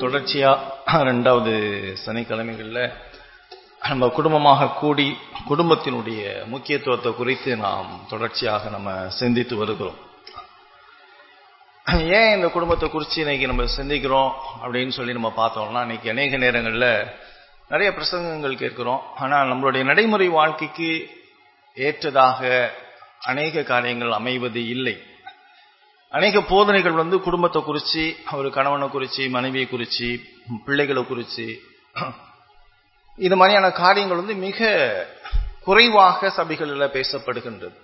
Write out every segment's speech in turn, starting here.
தொடர்ச்சியா 2வது சனிக்கிழமைகள்ல நம்ம குடும்பமாக கூடி குடும்பத்தினுடைய முக்கியத்துவத்தை குறித்து நாம் தொடர்ச்சியாக நம்ம சிந்தித்து வருகிறோம். ஏன் இந்த குடும்பத்தை குறித்து இன்னைக்கு நம்ம சிந்திக்கிறோம் அப்படின்னு சொல்லி நம்ம பார்த்தோம்னா, இன்னைக்கு அநேக நேரங்களில் நிறைய பிரசங்கங்கள் கேட்கிறோம். ஆனால் நம்மளுடைய நடைமுறை வாழ்க்கைக்கு ஏற்றதாக அநேக காரியங்கள் அமைவது இல்லை. அநேக போதனைகள் குடும்பத்தை குறித்து, ஒரு கணவனை குறித்து, மனைவியை குறித்து, பிள்ளைகளை குறித்து, இது மாதிரியான காரியங்கள் மிக குறைவாக சபைகளில் பேசப்படுகின்றது.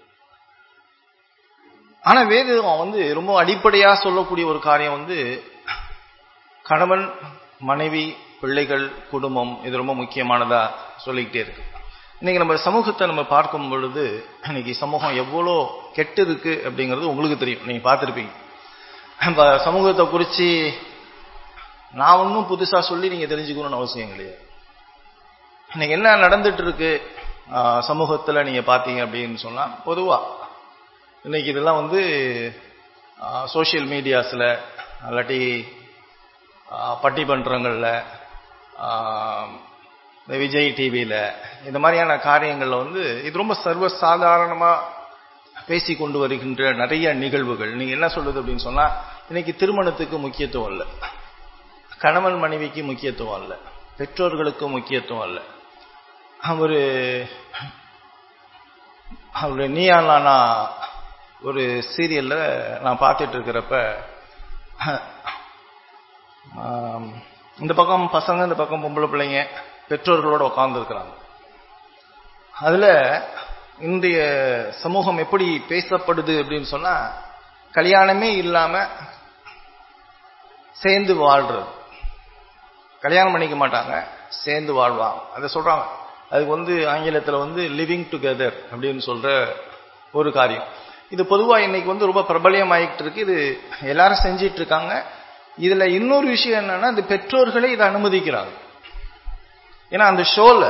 ஆனா வேதம் ரொம்ப அடிப்படையா சொல்லக்கூடிய ஒரு காரியம் கணவன், மனைவி, பிள்ளைகள், குடும்பம், இது ரொம்ப முக்கியமானதா சொல்லிக்கிட்டே இருக்கு. இன்னைக்கு நம்ம சமூகத்தை நம்ம பார்க்கும் பொழுது, இன்னைக்கு சமூகம் எவ்வளோ கெட்டு இருக்கு அப்படிங்கிறது உங்களுக்கு தெரியும், நீங்க பார்த்துருப்பீங்க. நம்ம சமூகத்தை குறித்து நான் ஒன்றும் புதுசா சொல்லி நீங்க தெரிஞ்சுக்கணும்னு அவசியம் கிடையாது. இன்னைக்கு என்ன நடந்துட்டு இருக்கு சமூகத்துல நீங்க பாத்தீங்க அப்படின்னு சொன்னா, பொதுவா இன்னைக்கு இதெல்லாம் சோசியல் மீடியாஸ்ல இல்லாட்டி பட்டிமன்றங்கள்ல, விஜய் டிவியில, இந்த மாதிரியான காரியங்கள்ல இது ரொம்ப சர்வசாதாரணமா பேசி கொண்டு வருகின்ற நிறைய நிகழ்வுகள். நீங்க என்ன சொல்றது அப்படின்னு சொன்னா, இன்னைக்கு திருமணத்துக்கு முக்கியத்துவம் இல்லை, கணவன் மனைவிக்கு முக்கியத்துவம் இல்லை, பெற்றோர்களுக்கு முக்கியத்துவம் இல்லை. அவரு நீயா நானா ஒரு சீரியல்ல நான் பார்த்துட்டு இருக்கிறப்ப, இந்த பக்கம் பசங்க, இந்த பக்கம் பொம்பளை பிள்ளைங்க பெற்றோர்களோட உட்கார்ந்து இருக்கிறாங்க. அதுல இன்றைய சமூகம் எப்படி பேசப்படுது அப்படின்னு சொன்னா, கல்யாணமே இல்லாம சேர்ந்து வாழ்றது. கல்யாணம் பண்ணிக்க மாட்டாங்க, சேர்ந்து வாழ்வாங்க. அதை சொல்றாங்க. அதுக்கு ஆங்கிலத்துல லிவிங் டுகெதர் அப்படின்னு சொல்ற ஒரு காரியம். இது பொதுவா இன்னைக்கு ரொம்ப பிரபலியம் ஆகிட்டு இருக்கு. இது எல்லாரும் செஞ்சிட்டு இருக்காங்க. இதுல இன்னொரு விஷயம் என்னன்னா, இந்த பெற்றோர்களே இதை அனுமதிக்கிறாங்க. ஏன்னா அந்த ஷோல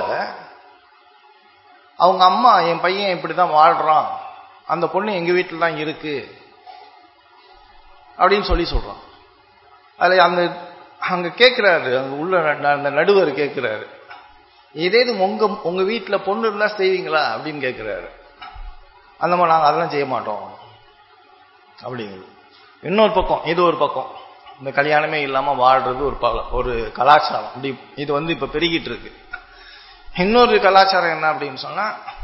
அவங்க அம்மா, என் பையன் இப்படிதான் வாழ்றான், அந்த பொண்ணு எங்க வீட்டுல தான் இருக்கு அப்படின்னு சொல்றான். அதுல அங்க கேட்கிறாரு, அங்க உள்ள அந்த நடுவர் கேட்கிறாரு, ஏதேது உங்க வீட்டுல பொண்ணு இருந்தா செய்வீங்களா அப்படின்னு கேட்கிறாரு. அந்த மாதிரி நாங்க அதெல்லாம் செய்ய மாட்டோம் அப்படிங்கிறது. இன்னொரு பக்கம், இது ஒரு பக்கம், இந்த கல்யாணமே இல்லாம வாழ்றது ஒரு கலாச்சாரம். இது இப்ப பெருகிட்டு இருக்கு. இன்னொரு கலாச்சாரம் என்ன அப்படின்னு சொன்னா,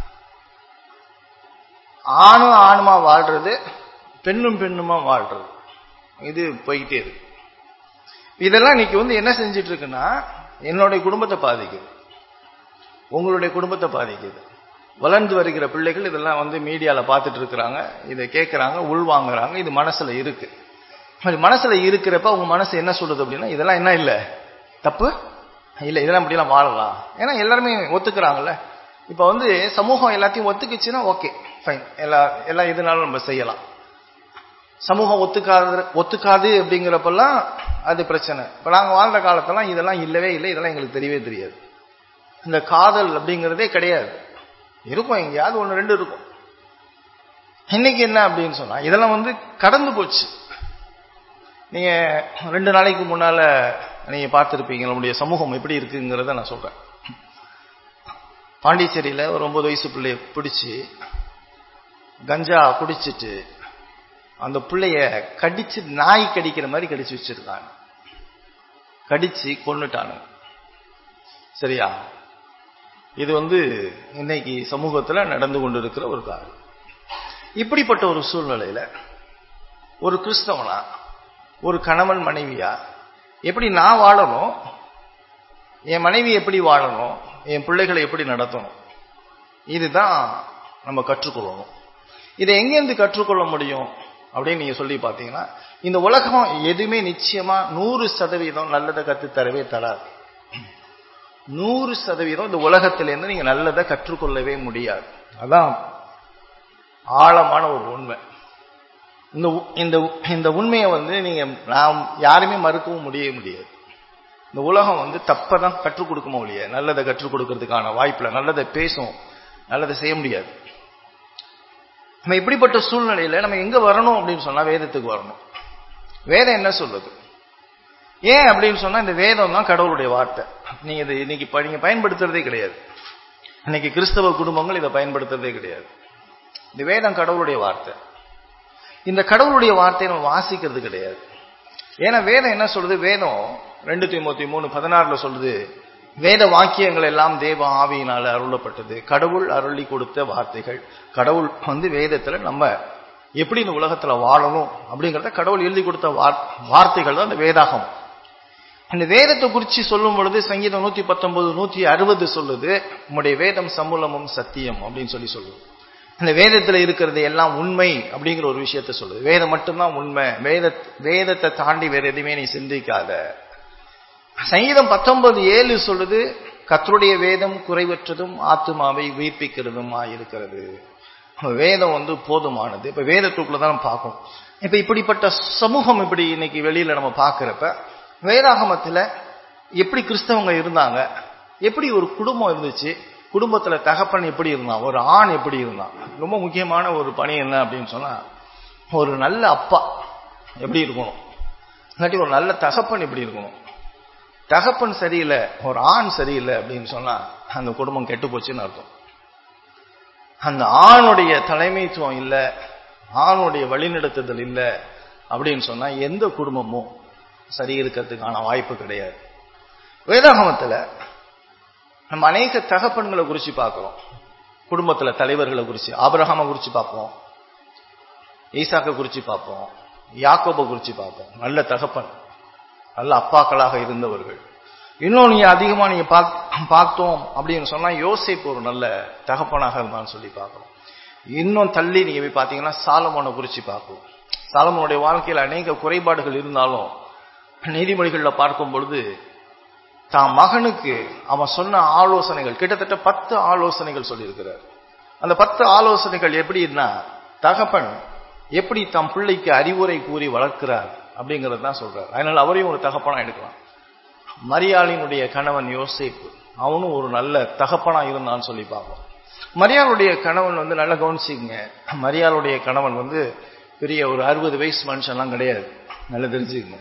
ஆணும் ஆணுமா வாழ்றது, பெண்ணும் பெண்ணுமா வாழ்றது. இது போய்கிட்டே இருக்கு. இதெல்லாம் இன்னைக்கு என்ன செஞ்சிட்டு இருக்குன்னா, என்னுடைய குடும்பத்தை பாதிக்குது, உங்களுடைய குடும்பத்தை பாதிக்குது. வளர்ந்து வருகிற பிள்ளைகள் இதெல்லாம் மீடியால பார்த்துட்டு இருக்கிறாங்க, இதை கேட்கறாங்க, உள்வாங்குறாங்க. இது மனசுல இருக்கு. மனசுல இருக்கிறப்ப உங்க மனசு என்ன சொல்றது அப்படின்னா, இதெல்லாம் என்ன இல்லை, தப்பு இல்லை, இதெல்லாம் இப்படிலாம் வாழலாம். ஏன்னா எல்லாருமே ஒத்துக்கிறாங்கல்ல. இப்ப சமூகம் எல்லாத்தையும் ஒத்துக்குச்சுன்னா ஓகே, ஃபைன், எல்லாம் எதுனாலும் நம்ம செய்யலாம். சமூகம் ஒத்துக்காது அப்படிங்கிறப்பெல்லாம் அது பிரச்சனை. இப்ப நாங்க வாழ்ந்த காலத்தெல்லாம் இதெல்லாம் இல்லவே இல்லை, இதெல்லாம் எங்களுக்கு தெரியவே தெரியாது. இந்த காதல் அப்படிங்கிறதே கிடையாது. இருக்கும், எங்கேயாவது ஒன்று ரெண்டு இருக்கும். இன்னைக்கு என்ன அப்படின்னு சொன்னா, இதெல்லாம் கடந்து போச்சு. நீங்க 2 நாளைக்கு முன்னால நீங்க பார்த்திருப்பீங்க நம்முடைய சமூகம் எப்படி இருக்குங்கிறத நான் சொல்றேன். பாண்டிச்சேரியில ஒரு 9 வயசு பிள்ளைய பிடிச்சு கஞ்சா குடிச்சிட்டு அந்த பிள்ளைய கடிச்சு, நாய் கடிக்கிற மாதிரி கடிச்சு வச்சிருக்காங்க, கடிச்சு கொன்னுட்டானு. சரியா? இது இன்னைக்கு சமூகத்துல நடந்து கொண்டிருக்கிற ஒரு காரியம். இப்படிப்பட்ட ஒரு சூழ்நிலையில ஒரு கிறிஸ்தவனா, ஒரு கணவன் மனைவியா எப்படி நான் வாழணும், என் மனைவி எப்படி வாழணும், என் பிள்ளைகளை எப்படி நடத்தணும், இதுதான் நம்ம கற்றுக்கொள்ளணும். இதை எங்கேருந்து கற்றுக்கொள்ள முடியும் அப்படின்னு நீங்க சொல்லி பார்த்தீங்கன்னா, இந்த உலகம் எதுவுமே நிச்சயமா 100% நல்லதை கற்றுத்தரவே தராது. 100% இந்த உலகத்திலிருந்து நீங்க நல்லதை கற்றுக்கொள்ளவே முடியாது. அதான் ஆழமான ஒரு உண்மை. இந்த உண்மையை நீங்க நாம் யாருமே மறுக்கவும் முடியாது. இந்த உலகம் தப்பதான் கற்றுக் கொடுக்குமோ இல்லையா, நல்லதை கற்றுக் கொடுக்கறதுக்கான வாய்ப்புல, நல்லதை பேசும், நல்லதை செய்ய முடியாது. நம்ம இப்படிப்பட்ட சூழ்நிலையில நம்ம எங்க வரணும் அப்படின்னு சொன்னா, வேதத்துக்கு வரணும். வேதம் என்ன சொல்லுது? ஏன் அப்படின்னு சொன்னா இந்த வேதம் தான் கடவுளுடைய வார்த்தை. நீங்க இது இன்னைக்கு நீங்க பயன்படுத்துறதே கிடையாது. இன்னைக்கு கிறிஸ்தவ குடும்பங்கள் இதை பயன்படுத்துறதே கிடையாது. இந்த வேதம் கடவுளுடைய வார்த்தை. இந்த கடவுளுடைய வார்த்தையை நம்ம வாசிக்கிறது கிடையாது. ஏன்னா வேதம் என்ன சொல்றது? வேதம் 2 தீமோத்தேயு 3:16 சொல்லுது, வேத வாக்கியங்கள் எல்லாம் தேவ ஆவியினால அருளப்பட்டது, கடவுள் அருளி கொடுத்த வார்த்தைகள். கடவுள் வேதத்துல நம்ம எப்படி இந்த உலகத்துல வாழணும் அப்படிங்கறத கடவுள் எழுதி கொடுத்த வார்த்தைகள் தான் இந்த வேதாகம். இந்த வேதத்தை குறிச்சு சொல்லும் பொழுது சங்கீதம் 119, 160 சொல்லுது, உம்முடைய வேதம் சமூலமும் சத்தியம் அப்படின்னு சொல்லுது. இந்த வேதத்துல இருக்கிறது எல்லாம் உண்மை அப்படிங்கிற ஒரு விஷயத்த சொல்லுது. வேதம் மட்டும்தான் உண்மை, வேதத்தை தாண்டி வேற எதுவுமே நீ சிந்திக்காத. சங்கீதம் 19:7 சொல்லுது, கர்த்தருடைய வேதம் குறைவற்றதும் ஆத்துமாவை உயிர்ப்பிக்கிறதுமா இருக்கிறது. வேதம் போதுமானது. இப்ப வேதத்துக்குள்ளதான் நம்ம பார்க்கணும். இப்ப இப்படிப்பட்ட சமூகம் இப்படி இன்னைக்கு வெளியில நம்ம பார்க்கிறப்ப வேதாகமத்துல எப்படி கிறிஸ்தவங்க இருந்தாங்க, எப்படி ஒரு குடும்பம் இருந்துச்சு, குடும்பத்துல தகப்பன் எப்படி இருந்தான், ஒரு ஆண் எப்படி இருந்தான். ரொம்ப முக்கியமான ஒரு பணி என்ன அப்படின்னு சொன்னா, ஒரு நல்ல அப்பா எப்படி இருக்கணும், இல்லாட்டி ஒரு நல்ல தகப்பன் எப்படி இருக்கணும். தகப்பன் சரியில்லை, ஒரு ஆண் சரியில்லை அப்படின்னு சொன்னா அந்த குடும்பம் கெட்டு போச்சுன்னு அர்த்தம். அந்த ஆணுடைய தலைமைத்துவம் இல்லை, ஆணுடைய வழிநடத்துதல் இல்லை அப்படின்னு சொன்னா எந்த குடும்பமும் சரி இருக்கிறதுக்கான வாய்ப்பு கிடையாது. வேதாகமத்துல நம்ம அநேக தகப்பன்களை குறிச்சு பார்க்கிறோம். குடும்பத்துல தலைவர்களை குறிச்சு, ஆபிரகாமை குறிச்சு பார்ப்போம், ஈசாக்கை குறிச்சு பார்ப்போம், யாக்கோபை குறிச்சு பார்ப்போம். நல்ல தகப்பன், நல்ல அப்பாக்களாக இருந்தவர்கள். இன்னும் நீங்க அதிகமா நீங்க பார்த்தோம் அப்படின்னு சொன்னா யோசேப்பு ஒரு நல்ல தகப்பனாக இருந்தான்னு சொல்லி பார்க்கிறோம். இன்னும் தள்ளி நீங்க போய் பார்த்தீங்கன்னா சாலமோனை குறிச்சு பார்ப்போம். சாலமோனுடைய வாழ்க்கையில் அநேக குறைபாடுகள் இருந்தாலும் நீதிமொழிகள்ல பார்க்கும் பொழுது தான் மகனுக்கு அவன் சொன்ன ஆலோசனைகள் கிட்டத்தட்ட 10 ஆலோசனைகள் சொல்லியிருக்கிறார். அந்த 10 ஆலோசனைகள் எப்படின்னா, தகப்பன் எப்படி தம் பிள்ளைக்கு அறிவுரை கூறி வளர்க்கிறார் அப்படிங்கிறது தான் சொல்றார். அதனால அவரையும் ஒரு தகப்பனா எடுக்கலாம். மரியாளினுடைய கணவன் யோசேப்பு, அவனும் ஒரு நல்ல தகப்பனா இருந்தான்னு சொல்லி பார்ப்போம். மரியாளுடைய கணவன் நல்லா கவனிச்சிங்க, மரியாளுடைய கணவன் பெரிய ஒரு 60 வயசு மனுஷன்லாம் கிடையாது. நல்லா தெரிஞ்சுக்கங்க.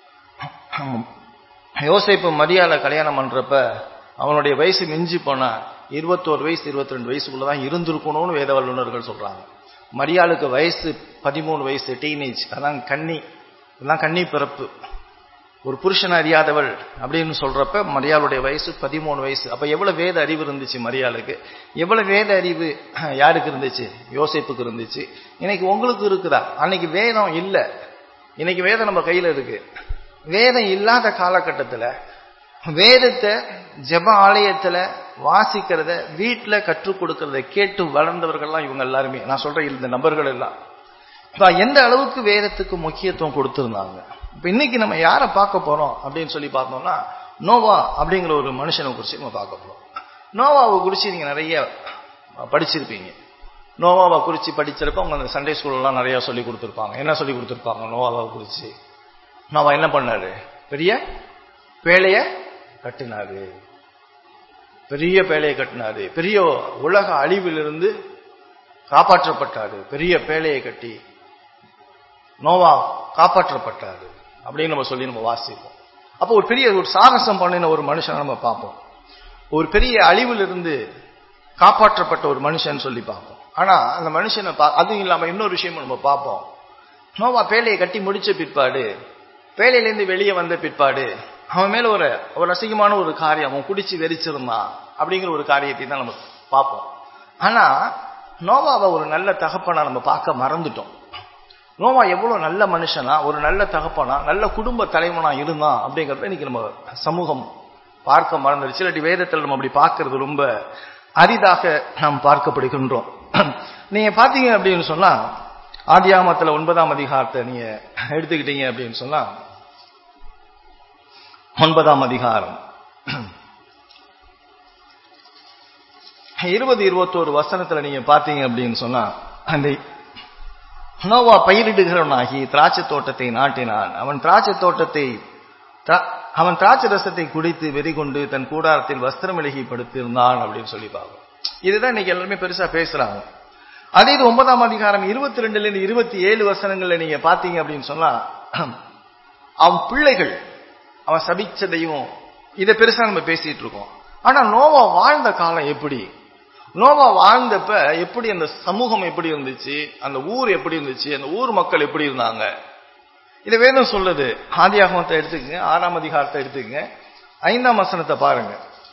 யோசேப்பு மரியாதை கல்யாணம் பண்றப்ப அவனுடைய வயசு மிஞ்சி போனா 21 வயசு 22 வயசுக்குள்ளதான் இருந்திருக்கணும்னு வேத வல்லுநர்கள் சொல்றாங்க. மரியாளுக்கு வயசு 13 வயசு, டீனேஜ், அதான் கன்னி பிறப்பு. ஒரு புருஷன் அறியாதவள் அப்படின்னு சொல்றப்ப மரியாளுடைய வயசு 13 வயசு. அப்ப எவ்வளவு வேத அறிவு இருந்துச்சு மரியாளுக்கு, எவ்வளவு வேத அறிவு யாருக்கு இருந்துச்சு? யோசேப்புக்கு இருந்துச்சு. இன்னைக்கு உங்களுக்கு இருக்குதா? அன்னைக்கு வேதம் இல்ல, இன்னைக்கு வேதம் நம்ம கையில இருக்கு. வேதம் இல்லாத காலகட்டத்துல வேதத்தை ஜெப ஆலயத்துல வாசிக்கிறத, வீட்டுல கற்றுக் கொடுக்கறத கேட்டு வளர்ந்தவர்கள்லாம் இவங்க எல்லாருமே. நான் சொல்றேன் இந்த நபர்கள் எல்லாம் எந்த அளவுக்கு வேதத்துக்கு முக்கியத்துவம் கொடுத்திருந்தாங்க. இப்ப இன்னைக்கு நம்ம யாரை பார்க்க போறோம் அப்படின்னு சொல்லி பார்த்தோம்னா, நோவா அப்படிங்கிற ஒரு மனுஷனை குறிச்சு நம்ம பார்க்க போறோம். நோவாவை குறிச்சு நீங்க நிறைய படிச்சிருப்பீங்க. நோவாவை குறிச்சு படிச்சிருப்ப உங்க அந்த சண்டே ஸ்கூல்லாம் நிறைய சொல்லி கொடுத்துருப்பாங்க. என்ன சொல்லி கொடுத்துருப்பாங்க நோவாவை குறிச்சு? நோவா என்ன பண்ணாரு? பெரிய பேழைய கட்டினாரு, பெரிய பேழையை கட்டினாரு, பெரிய உலக அழிவிலிருந்து காப்பாற்றப்பட்டாரு. பெரிய பேழையை கட்டி நோவா காப்பாற்றப்பட்டாரு அப்படின்னு நம்ம சொல்லி நம்ம வாசிப்போம். அப்போ ஒரு பெரிய ஒரு சாகசம் பண்ணின ஒரு மனுஷனை நம்ம பார்ப்போம். ஒரு பெரிய அழிவிலிருந்து காப்பாற்றப்பட்ட ஒரு மனுஷன் சொல்லி பார்ப்போம். ஆனா அந்த மனுஷனை அதுவும் இல்லாம இன்னொரு விஷயம் நம்ம பார்ப்போம். நோவா பேழையை கட்டி முடிச்ச பிற்பாடு, பேழையிலேருந்து வெளியே வந்த பிற்பாடு அவன் மேல ஒரு அசிங்கமான ஒரு காரியம், அவன் குடிச்சு வெறிச்சிருந்தான் அப்படிங்கிற ஒரு காரியத்தை தான் நம்ம பார்ப்போம். ஆனா நோவாவை ஒரு நல்ல தகப்பனா நம்ம பார்க்க மறந்துட்டோம். நோவா எவ்வளவு நல்ல மனுஷனா, ஒரு நல்ல தகப்பனா, நல்ல குடும்ப தலைவனா இருந்தான் அப்படிங்கறத இன்னைக்கு நம்ம சமூகம் பார்க்க மறந்துடுச்சு. இல்லாட்டி வேதத்தில் நம்ம அப்படி பார்க்கறது ரொம்ப அரிதாக நாம் பார்க்கப்படுகின்றோம். நீங்க பாத்தீங்க அப்படின்னு சொன்னா, ஆதியாகமத்துல 9ஆம் அதிகாரத்தை நீங்க எடுத்துக்கிட்டீங்க அப்படின்னு சொன்னா, 9ஆம் அதிகாரம் 20-21 வசனத்துல நீங்க பாத்தீங்க அப்படின்னு சொன்னா, அந்த நோவா பயிரிடுகிறவனாகி திராட்சை தோட்டத்தை நாட்டினான். அவன் திராட்சை ரசத்தை குடித்து வெறிகொண்டு தன் கூடாரத்தில் வஸ்திரம் விலகி படுத்திருந்தான் அப்படின்னு சொல்லி பார்ப்போம். இதுதான் இன்னைக்கு எல்லாருமே பெருசா பேசுறாங்க. அதே இது 9ஆம் அதிகாரம் 22-27 வசனங்கள்ல நீங்க பாத்தீங்க அப்படின்னு சொன்னா, அவன் பிள்ளைகள் அவன் சபிச்சதையும் இதை பெருசா நம்ம பேசிட்டு இருக்கோம். ஆனா நோவா வாழ்ந்த காலம் எப்படி, நோவா வாழ்ந்தப்ப எப்படி அந்த சமூகம் எப்படி இருந்துச்சு, அந்த ஊர் எப்படி இருந்துச்சு, அந்த ஊர் மக்கள் எப்படி இருந்தாங்க, இதை வேதம் சொல்லுது. ஆதியாகமத்தை எடுத்துக்கங்க, 6ஆம் அதிகாரத்தை எடுத்துக்கங்க, 5ஆம் வசனத்தை பாருங்க.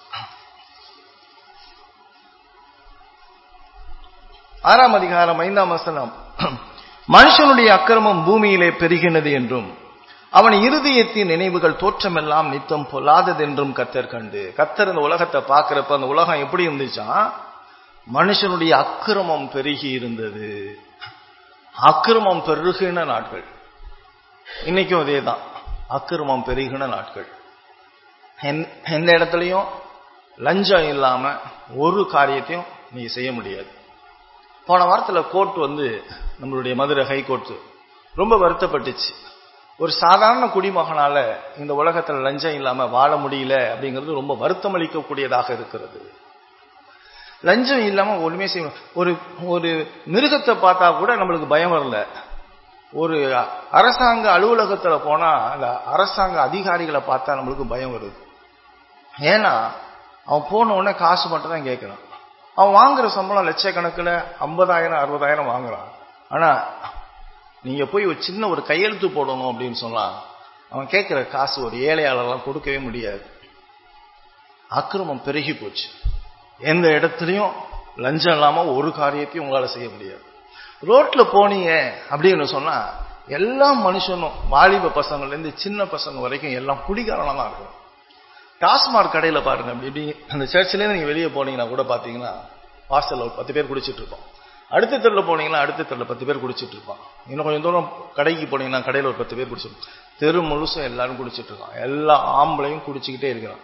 6ஆம் அதிகாரம் 5ஆம் வசனம். மனுஷனுடைய அக்கிரமம் பூமியிலே பெருகினது என்றும் அவன் இருதயத்தின் நினைவுகள் தோற்றமெல்லாம் நித்தம் பொல்லாதது என்றும் கர்த்தர் கண்டு. கர்த்தர் இந்த உலகத்தை பார்க்கிறப்ப அந்த உலகம் எப்படி இருந்துச்சா, மனுஷனுடைய அக்கிரமம் பெருகி இருந்தது. அக்கிரமம் பெருகின நாட்கள். இன்னைக்கும் அதேதான், அக்கிரமம் பெருகின நாட்கள். எந்த இடத்துலையும் லஞ்சம் இல்லாம ஒரு காரியத்தையும் நீங்க செய்ய முடியாது. போன வாரத்துல கோர்ட் நம்மளுடைய மதுரை ஹைகோர்ட் ரொம்ப வருத்தப்பட்டுச்சு. ஒரு சாதாரண குடிமகனால இந்த உலகத்துல லஞ்சம் இல்லாம வாழ முடியல அப்படிங்கிறது ரொம்ப வருத்தம் அளிக்கக்கூடியதாக இருக்கிறது. லஞ்சம் இல்லாம ஒண்ணுமே செய்ய, ஒரு மிருகத்தை பார்த்தா கூட நம்மளுக்கு பயம் வரல. ஒரு அரசாங்க அலுவலகத்துல போனா அந்த அரசாங்க அதிகாரிகளை பார்த்தா நம்மளுக்கு பயம் வருது. ஏன்னா அவன் போன உடனே காசு மட்டும் தான் கேட்கறான். அவன் வாங்குற சம்பளம் லட்சக்கணக்கில் 50,000 60,000 வாங்குறான். ஆனா நீங்க போய் ஒரு சின்ன ஒரு கையெழுத்து போடணும் அப்படின்னு சொன்னா அவன் கேட்கிற காசு ஒரு ஏழையாளெல்லாம் கொடுக்கவே முடியாது. அக்கிரமம் பெருகி போச்சு. எந்த இடத்துலையும் லஞ்சம் இல்லாம ஒரு காரியத்தையும் உங்களால செய்ய முடியாது. ரோட்ல போனீங்க அப்படின்னு சொன்னா எல்லா மனுஷனும், வாலிப பசங்கள்ல இருந்து சின்ன பசங்க வரைக்கும் எல்லாம் குடிகாரனா தான் இருக்கும். டாஸ்மார்க் கடையில பாருங்க, இப்படி அந்த சர்ச்சில நீங்க வெளியே போனீங்கன்னா கூட பாத்தீங்கன்னா வாசல்ல ஒரு 10 பேர் குடிச்சிட்டு இருப்போம். அடுத்த தெருவில் போனீங்கன்னா அடுத்த தெருவில் 10 பேர் குடிச்சிட்டு இருப்பான். இன்னும் கொஞ்சம் தூரம் கடைக்கு போனீங்கன்னா கடையில் ஒரு 10 பேர் குடிச்சிருப்பான். தெரு முழுசும் எல்லாரும் குடிச்சிட்டு இருக்கான். எல்லா ஆம்பளையும் குடிச்சுக்கிட்டே இருக்கிறான்.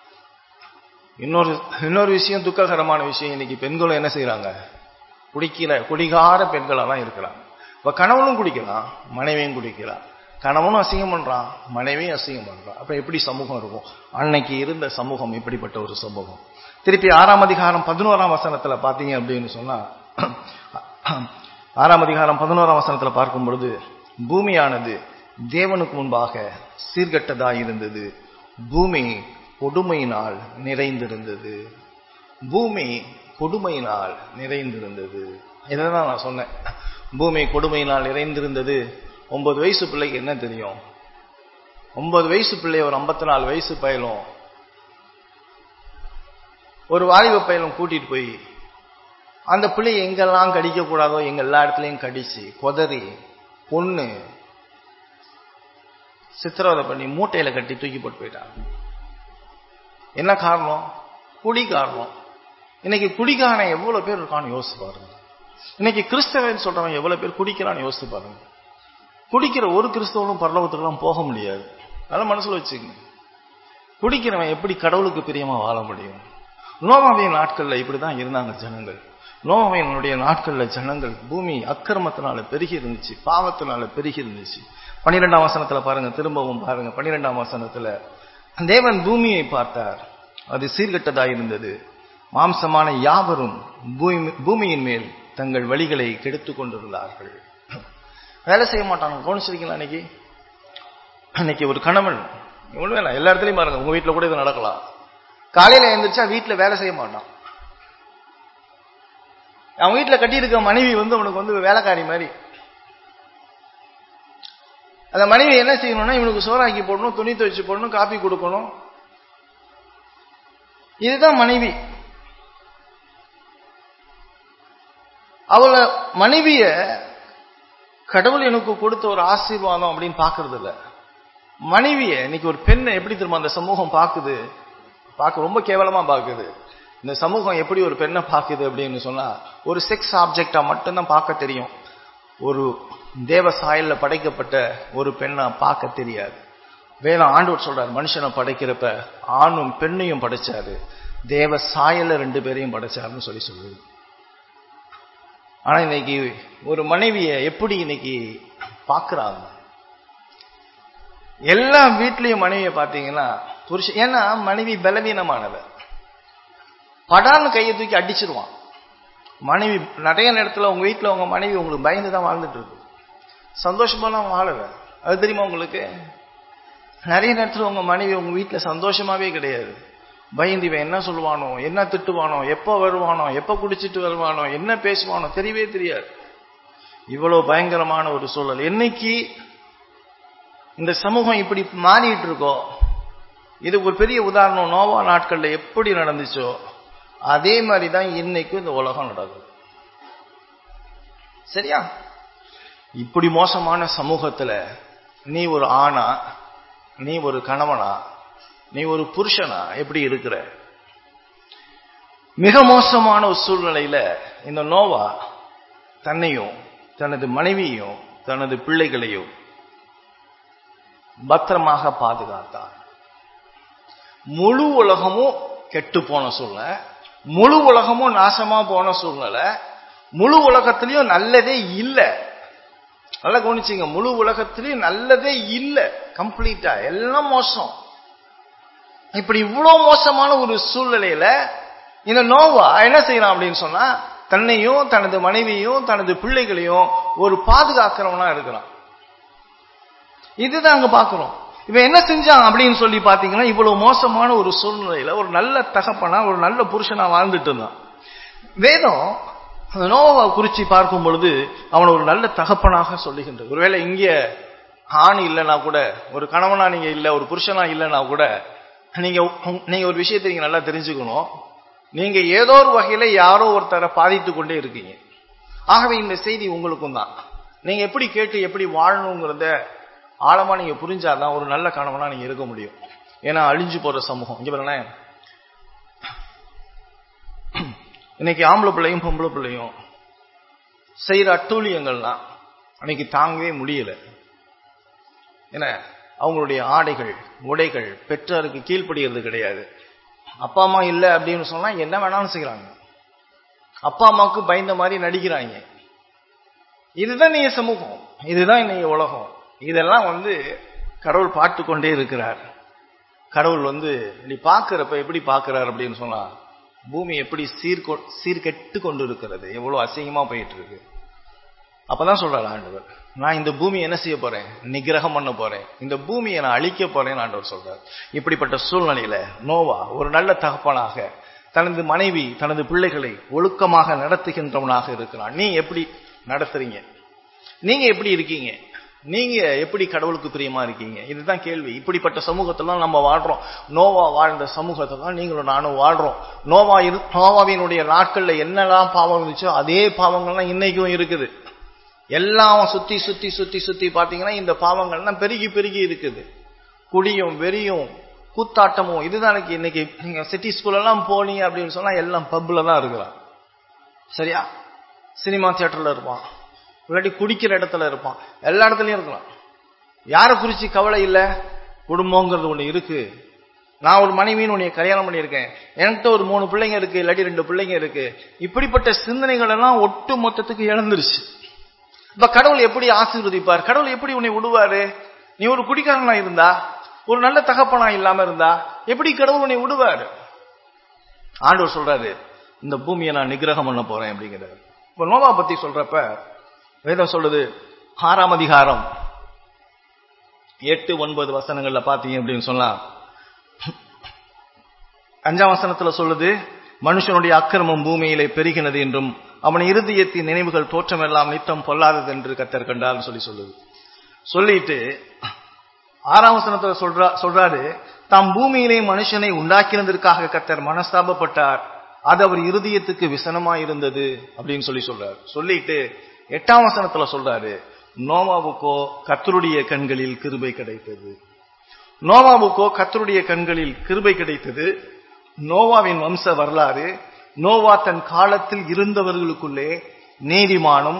இன்னொரு விஷயம், துக்ககரமான விஷயம், இன்னைக்கு பெண்களும் என்ன செய்யறாங்க, குடிகார பெண்களா தான் இருக்கிறாங்க. இப்ப கணவனும் குடிக்கலாம், மனைவியும் குடிக்கலாம். கணவனும் அசிங்கம் பண்றான், மனைவியும் அசிங்கம் பண்றான். அப்ப எப்படி சமூகம் இருக்கும்? அன்னைக்கு இருந்த சமூகம் இப்படிப்பட்ட ஒரு சமூகம். திருப்பி 6ஆம் அதிகாரம் 11ஆம் வசனத்துல பாத்தீங்க அப்படின்னு சொன்னா, 6ஆம் அதிகாரம் 11ஆம் வசனத்துல பார்க்கும் பொழுது, பூமியானது தேவனுக்கு முன்பாக சீர்கெட்டதாய் இருந்தது, பூமி கொடுமையினால் நிறைந்திருந்தது. பூமி கொடுமையினால் நிறைந்திருந்தது. இதான் நான் சொன்னேன். பூமி கொடுமையினால் நிறைந்திருந்தது. 9 வயசு பிள்ளைக்கு என்ன தெரியும்? 9 வயசு பிள்ளை ஒரு 54 வயசு பையலும் ஒரு வாலிப பையலும் கூட்டிட்டு போய் அந்த பிள்ளை எங்கெல்லாம் கடிக்க கூடாதோ எங்க எல்லா இடத்துலயும் கடிச்சு கொதறி பொண்ணு சித்திரவதை பண்ணி மூட்டையில கட்டி தூக்கி போட்டு போயிட்டாங்க. என்ன காரணம்? குடி காரணம். இன்னைக்கு குடிக்காரன் எவ்வளவு பேர் இருக்கான்னு யோசிச்சு பாருங்க. இன்னைக்கு கிறிஸ்தவன் சொல்றவன் எவ்வளவு பேர் குடிக்கிறான்னு யோசிச்சு பாருங்க. குடிக்கிற ஒரு கிறிஸ்தவனும் பரலோகத்துக்கெல்லாம் போக முடியாது. அதெல்லாம் மனசுல வச்சுக்கங்க. குடிக்கிறவன் எப்படி கடவுளுக்கு பிரியமா வாழ முடியும்? நோவாவின் நாட்கள்ல இப்படிதான் இருந்தாங்க ஜனங்கள். நோவாவினுடைய நாட்கள்ல ஜனங்கள் பூமி அக்கிரமத்தினால பெருகி இருந்துச்சு, பாவத்தினால பெருகி இருந்துச்சு. 12ஆம் வசனத்துல பாருங்க, திரும்பவும் பாருங்க. 12ஆம் வசனத்துல, தேவன் பூமியை பார்த்தார், அது சீர்கெட்டதாய் இருந்தது, மாம்சமான யாவரும் பூமியின் மேல் தங்கள் வழிகளை கெடுத்துக் கொண்டிருந்தார்கள். வேலை செய்ய மாட்டாங்க. கவனிச்சிருக்கீங்களா? அன்னைக்கு ஒரு கணவன் ஒண்ணு வேணாம், எல்லா இடத்துலயும் பாருங்க, உங்க வீட்டுல கூட இது நடக்கலாம். காலையில எழுந்திரிச்சா வீட்டுல வேலை செய்ய மாட்டான். அவன் வீட்டுல கட்டி இருக்க மனைவி அவனுக்கு வேலைக்காரி மாதிரி. அந்த மனைவி என்ன செய்யணும்னா, இவனுக்கு சோறாக்கி போடணும், துணி துவைச்சு போடணும், காப்பி கொடுக்கணும். இதுதான் மனைவி. அவளை மனைவிய கடவுள் எனக்கு கொடுத்த ஒரு ஆசீர்வாதம் அப்படின்னு பாக்குறது இல்ல. மனைவிய இன்னைக்கு ஒரு பெண்ணை எப்படி திரும்ப அந்த சமூகம் பாக்குது? பார்க்க ரொம்ப கேவலமா பாக்குது. இந்த சமூகம் எப்படி ஒரு பெண்ணை பாக்குது அப்படின்னு சொன்னா, ஒரு செக்ஸ் ஆப்ஜெக்டா மட்டும்தான் பார்க்க தெரியும். ஒரு தேவ சாயல்ல படைக்கப்பட்ட ஒரு பெண்ணை பார்க்க தெரியாது. வேதம் ஆண்டவர் சொல்றாரு, மனுஷனை படைக்கிறப்ப ஆணும் பெண்ணையும் படைச்சாரு, தேவ சாயல்ல 2 பேரையும் படைச்சாருன்னு சொல்லுது. ஆனா இன்னைக்கு ஒரு மனைவிய எப்படி இன்னைக்கு பாக்குறாங்க? எல்லா வீட்லயும் மனைவிய பாத்தீங்கன்னா புருஷன், ஏன்னா மனைவி பலவீனமானவ, படான்னு கையை தூக்கி அடிச்சிருவான். மனைவி நிறைய நேரத்துல உங்க வீட்டுல உங்க மனைவி உங்களுக்கு பயந்துதான் வாழ்ந்துட்டு இருக்கு, சந்தோஷமா வாழவ. அது தெரியுமா உங்களுக்கு? நிறைய நேரத்தில் உங்க மனைவி உங்க வீட்டுல சந்தோஷமாவே கிடையாது. பயந்து இவன் என்ன சொல்லுவானோ, என்ன திட்டுவானோ, எப்ப வருவானோ, எப்ப குடிச்சிட்டு வருவானோ, என்ன பேசுவானோ தெரியவே தெரியாது. இவ்வளவு பயங்கரமான ஒரு சூழல். என்னைக்கு இந்த சமூகம் இப்படி மாறிட்டு இருக்கோ, இது ஒரு பெரிய உதாரணம். நோவா நாட்கள்ல எப்படி நடந்துச்சோ அதே மாதிரிதான் இன்னைக்கும் இந்த உலகம் நடக்குது. சரியா? இப்படி மோசமான சமூகத்துல நீ ஒரு ஆணா, நீ ஒரு கணவனா, நீ ஒரு புருஷனா எப்படி இருக்கிற? மிக மோசமான ஒரு சூழ்நிலையில இந்த நோவா தன்னையும் தனது மனைவியையும் தனது பிள்ளைகளையும் பத்திரமாக பாதுகாத்தார். முழு உலகமும் கெட்டு போன சூழ்நிலை, முழு உலகமும் நாசமா போன சூழ்நிலை, முழு உலகத்திலையும் நல்லதே இல்லை. நல்லா கவனிச்சீங்க, முழு உலகத்திலையும் நல்லதே இல்லை. கம்ப்ளீட்டா எல்லாம் மோசம். இப்படி இவ்வளவு மோசமான ஒரு சூழ்நிலையில இந்த நோவா என்ன செய்யறான் அப்படின்னு சொன்னா, தன்னையும் தனது மனைவியையும் தனது பிள்ளைகளையும் ஒரு பாதுகாக்கிறவனா இருக்கிறான். இதுதான் அங்க பாக்குறோம். இவன் என்ன செஞ்சான் அப்படின்னு சொல்லி பாத்தீங்கன்னா, இவ்வளவு மோசமான ஒரு சூழ்நிலையில ஒரு நல்ல தகப்பனா, ஒரு நல்ல புருஷனா வாழ்ந்துட்டு இருந்தான். வேதம் நோவா குறிச்சி பார்க்கும் பொழுது அவனை ஒரு நல்ல தகப்பனாக சொல்லுகின்றது. ஒருவேளை இங்க ஆண் இல்லைன்னா கூட, ஒரு கணவனா நீங்க இல்ல, ஒரு புருஷனா இல்லைன்னா கூட, நீங்க ஒரு விஷயத்தை நீங்க நல்லா தெரிஞ்சுக்கணும். நீங்க ஏதோ ஒரு வகையில யாரோ ஒருத்தரை பாதித்து கொண்டே இருக்கீங்க. ஆகவே இந்த செய்தி உங்களுக்கும் தான். நீங்க எப்படி கேட்டு எப்படி வாழணுங்கிறத ஆழமா நீங்க புரிஞ்சாதான் ஒரு நல்ல கணவனா நீங்க இருக்க முடியும். ஏன்னா அழிஞ்சு போற சமூகம். இங்க பாருங்க, இன்னைக்கு ஆம்பளை பிள்ளையும் பொம்பளை பிள்ளையும் செய்யற அட்டூழியங்கள்லாம் அன்னைக்கு தாங்கவே முடியல. ஏன்னா அவங்களுடைய ஆடைகள் உடைகள் பெற்றோருக்கு கீழ்ப்படுகிறது கிடையாது. அப்பா அம்மா இல்லை அப்படின்னு சொன்னா என்ன வேணாலும் செய்யறாங்க. அப்பா அம்மாவுக்கு பயந்த மாதிரி நடிக்கிறாங்க. இதுதான் நீங்க சமூகம், இதுதான் நீங்க உலகம். இதெல்லாம் கடவுள் பார்த்து கொண்டே இருக்கிறார். கடவுள் நீ பார்க்கிறப்ப எப்படி பார்க்கிறார் அப்படின்னு சொன்னா, பூமி எப்படி சீர்கெட்டு கொண்டு இருக்கிறது, எவ்வளவு அசிங்கமா போயிட்டு இருக்கு. அப்பதான் சொல்றாரு ஆண்டவர், நான் இந்த பூமியை என்ன செய்ய போறேன், நிகிரகம் பண்ண போறேன், இந்த பூமியை நான் அழிக்க போறேன் ஆண்டவர் சொல்றார். இப்படிப்பட்ட சூழ்நிலையில நோவா ஒரு நல்ல தகப்பனாக தனது மனைவி தனது பிள்ளைகளை ஒழுக்கமாக நடத்துகின்றவனாக இருக்கிறான். நீ எப்படி நடத்துறீங்க? நீங்க எப்படி இருக்கீங்க? நீங்க எப்படி கடவுளுக்கு பிரியமா இருக்கீங்க? இதுதான் கேள்வி. இப்படிப்பட்ட சமூகத்துல நம்ம வாழ்றோம். நோவா வாழ்ந்த சமூகத்தை தான் நீங்களும் நானும் வாழ்றோம். நோவாவினுடைய நாட்கள்ல என்னெல்லாம் பாவம் இருந்துச்சோ அதே பாவங்கள்லாம் இன்னைக்கும் இருக்குது. எல்லாம் சுத்தி சுத்தி சுத்தி சுத்தி பாத்தீங்கன்னா இந்த பாவங்கள்லாம் பெருகி பெருகி இருக்குது. குடியும் வெறியும் கூத்தாட்டமும் இதுதான் இன்னைக்கு. நீங்க சிட்டி ஸ்கூல் எல்லாம் போனீங்க அப்படின்னு சொன்னா எல்லாம் பப்ல தான் இருக்கிறான். சரியா? சினிமா தியேட்டர்ல இருப்பான், இல்லாட்டி குடிக்கிற இடத்துல இருப்பான், எல்லா இடத்துலயும் இருக்கலாம். யாரை குறிச்சு கவலை இல்ல. குடும்பங்கிறது ஒண்ணு இருக்கு. நான் ஒரு மனைவின்னு உன்னை கல்யாணம் பண்ணியிருக்கேன், என்கிட்ட ஒரு 3 பிள்ளைங்க இருக்கு, இல்லாட்டி 2 பிள்ளைங்க இருக்கு. இப்படிப்பட்ட சிந்தனைகள் எல்லாம் ஒட்டு மொத்தத்துக்கு இழந்துருச்சு. இப்ப கடவுள் எப்படி ஆசீர்வதிப்பார்? கடவுள் எப்படி உன்னை விடுவாரு? நீ ஒரு குடிக்காரனா இருந்தா, ஒரு நல்ல தகப்பனா இல்லாம இருந்தா எப்படி கடவுள் உன்னை விடுவாரு? ஆண்டவர் சொல்றாரு, இந்த பூமியை நான் நிகிரகம் பண்ண போறேன் அப்படிங்கிறாரு. இப்ப நோவா பத்தி சொல்றப்ப வேதம் சொல்லுது, 6ஆம் அதிகாரம் 8-9 வசனங்கள்ல பாத்தீங்க அப்படின்னு சொன்னா, 5ஆம் வசனத்துல சொல்லுது, மனுஷனுடைய அக்கிரமம் பூமியிலே பெருகினது என்றும் அவன் இருதயத்தின் நினைவுகள் தோற்றமெல்லாம் நித்தம் பொல்லாதது என்று கர்த்தர் கண்டார்னு சொல்லுது. சொல்லிட்டு 6ஆம் வசனத்துல சொல்றாரு, தாம் பூமியிலே மனுஷனை உண்டாக்கினதற்காக கர்த்தர் மனஸ்தாபப்பட்டார், அது அவர் இருதயத்துக்கு விசனமா இருந்தது அப்படின்னு சொல்றாரு. சொல்லிட்டு 8ஆம் வசனத்துல சொல்றாரு, நோவாவுக்கோ கர்த்தருடைய கண்களில் கிருபை கிடைத்தது. நோவாவுக்கோ கர்த்தருடைய கண்களில் கிருபை கிடைத்தது. நோவாவின் வம்ச வரலாறு, நோவா தன் காலத்தில் இருந்தவர்களுக்குள்ளே நீதிமானும்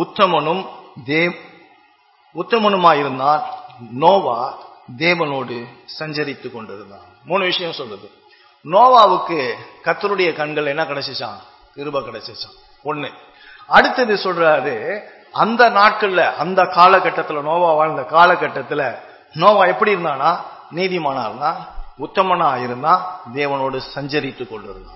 உத்தமனுமாயிருந்தான். நோவா தேவனோடு சஞ்சரித்துக் கொண்டிருந்தான். 3 விஷயம் சொல்லுது. நோவாவுக்கு கர்த்தருடைய கண்கள் என்ன கிடைச்சிச்சான்? கிருபை கிடைச்சிச்சான். 1. அடுத்தது சொல்றாரு, அந்த நாட்கள்ல அந்த காலகட்டத்துல நோவா வாழ்ந்த காலகட்டத்துல நோவா எப்படி இருந்தானா? நீதிமானா இருந்தான், உத்தமனா இருந்தான், தேவனோடு சஞ்சரித்துக் கொண்டிருந்தான்.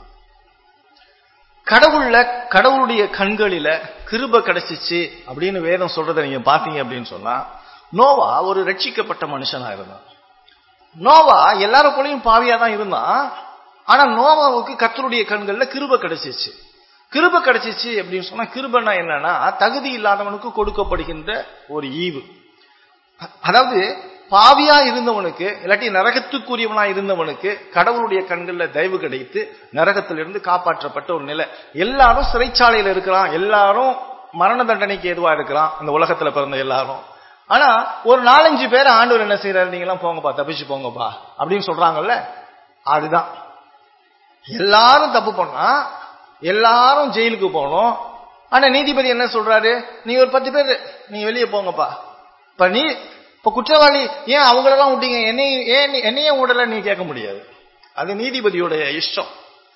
கடவுளுடைய கண்களில கிருபை கிடைச்சிச்சு அப்படின்னு வேதம் சொல்றதை நீங்க பாத்தீங்க அப்படின்னு சொன்னா, நோவா ஒரு ரட்சிக்கப்பட்ட மனுஷனா இருந்தான். நோவா எல்லாரும் போலயும் பாவியா தான் இருந்தான். ஆனா நோவாவுக்கு கர்த்தருடைய கண்கள்ல கிருபை கிடைச்சிச்சு. கிருபை கிடைச்சிச்சு அப்படின்னு சொன்னா, கிருபைனா என்னன்னா தகுதி இல்லாதவனுக்கு கொடுக்கப்படுகின்ற ஒரு ஈவு. அதாவது பாவியா இருந்தவனுக்கு, இல்லாட்டி நரகத்துக்குரியவனா இருந்தவனுக்கு கடவுளுடைய கண்கள்ல தயவு கிடைத்து நரகத்திலிருந்து காப்பாற்றப்பட்ட ஒரு நிலை. எல்லாரும் சிறைச்சாலையில இருக்கிறான், எல்லாரும் மரண தண்டனைக்கு எதுவா இருக்கிறான் இந்த உலகத்துல பிறந்த எல்லாரும். ஆனா ஒரு 4-5 பேரை ஆண்டவர் என்ன செய்யறாரு, நீங்க எல்லாம் போங்கப்பா, தப்பிச்சு போங்கப்பா அப்படின்னு சொல்றாங்கல்ல. அதுதான் எல்லாரும் தப்பு பண்ணா எல்லாரும் ஜெயிலுக்கு போகணும். ஆனா நீதிபதி என்ன சொல்றாரு, நீங்க ஒரு 10 பேர் நீங்க வெளியே போங்கப்பா. இப்ப குற்றவாளி ஏன் அவங்களெல்லாம் விட்டீங்க, என்னையே விடல நீ கேட்க முடியாது. அது நீதிபதியோட இஷ்டம்.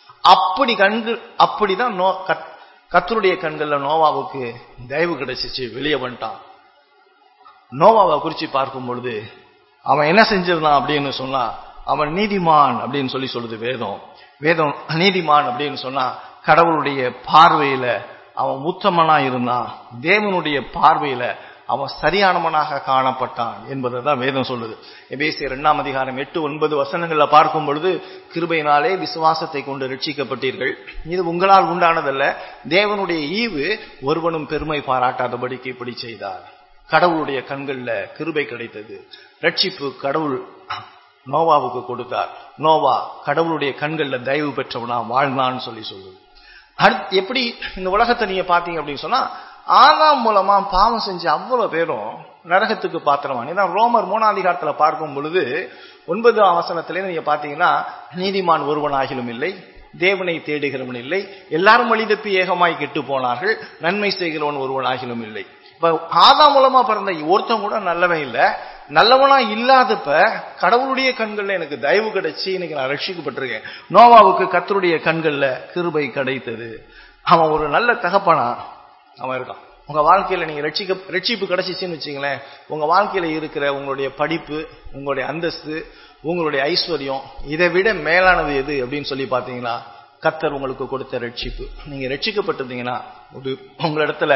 அப்படிதான் கர்த்தருடைய கண்கள்ல நோவாவுக்கு தயவு கிடைச்சிச்சு, வெளியே வந்துட்டான். நோவாவை குறிச்சு பார்க்கும் பொழுது அவன் என்ன செஞ்சிருந்தான் அப்படின்னு சொன்னா, அவன் நீதிமான் அப்படின்னு சொல்லுது வேதம். நீதிமான் அப்படின்னு சொன்னா கடவுளுடைய பார்வையில அவன் உத்தமனா இருந்தான், தேவனுடைய பார்வையில அவன் சரியானவனாக காணப்பட்டான் என்பதை தான் வேதம் சொல்லுது. எபேசியர் 2 அதிகாரம் 8-9 வசனங்கள்ல பார்க்கும் பொழுது, கிருபையினாலே விசுவாசத்தை கொண்டு ரட்சிக்கப்பட்டீர்கள், இது உங்களால் உண்டானதல்ல, தேவனுடைய ஈவு, ஒருவனும் பெருமை பாராட்டாதபடிக்கு இப்படி செய்தார். கடவுளுடைய கண்கள்ல கிருபை கிடைத்தது. ரட்சிப்பு கடவுள் நோவாவுக்கு கொடுத்தார். நோவா கடவுளுடைய கண்கள்ல தயவு பெற்றவனா வாழ்ந்தான்னு சொல்லுது. அடுத்து எப்படி இந்த உலகத்தை நீங்க பாத்தீங்க அப்படின்னு சொன்னா, ஆதாம் மூலமா பாவம் செஞ்ச அவ்வளவு பேரும் நரகத்துக்கு பாத்திரமான. ஏன்னா ரோமர் 3 அதிகாரத்துல பார்க்கும் பொழுது 9 வசனத்திலே நீங்க பாத்தீங்கன்னா, நீதிமான் ஒருவனாகிலும் இல்லை, தேவனை தேடுகிறவன் இல்லை, எல்லாரும் வழி தப்பி ஏகமாய் கெட்டு போனார்கள், நன்மை செய்கிறவன் ஒருவனாகிலும் இல்லை. இப்ப ஆதாம் மூலமா பிறந்த ஒருத்தன் கூட நல்லவன் இல்ல. நல்லவனா இல்லாதப்ப கடவுளுடைய கண்கள்ல எனக்கு தயவு கிடைச்சி இன்னைக்கு நான் ரட்சிக்கப்பட்டிருக்கேன். நோவாவுக்கு கர்த்தருடைய கண்கள்ல கிருபை கிடைத்தது. அவன் ஒரு நல்ல தகப்பனா அவன் இருக்கான். உங்க வாழ்க்கையில நீங்க ரட்சிப்பு கிடைச்சிச்சுன்னு வச்சுங்களேன், உங்க வாழ்க்கையில இருக்கிற உங்களுடைய படிப்பு, உங்களுடைய அந்தஸ்து, உங்களுடைய ஐஸ்வர்யம், இதை விட மேலானது எது அப்படின்னு சொல்லி பாத்தீங்கன்னா கர்த்தர் உங்களுக்கு கொடுத்த ரட்சிப்பு. நீங்க ரட்சிக்கப்பட்டிருந்தீங்கன்னா உங்களிடத்துல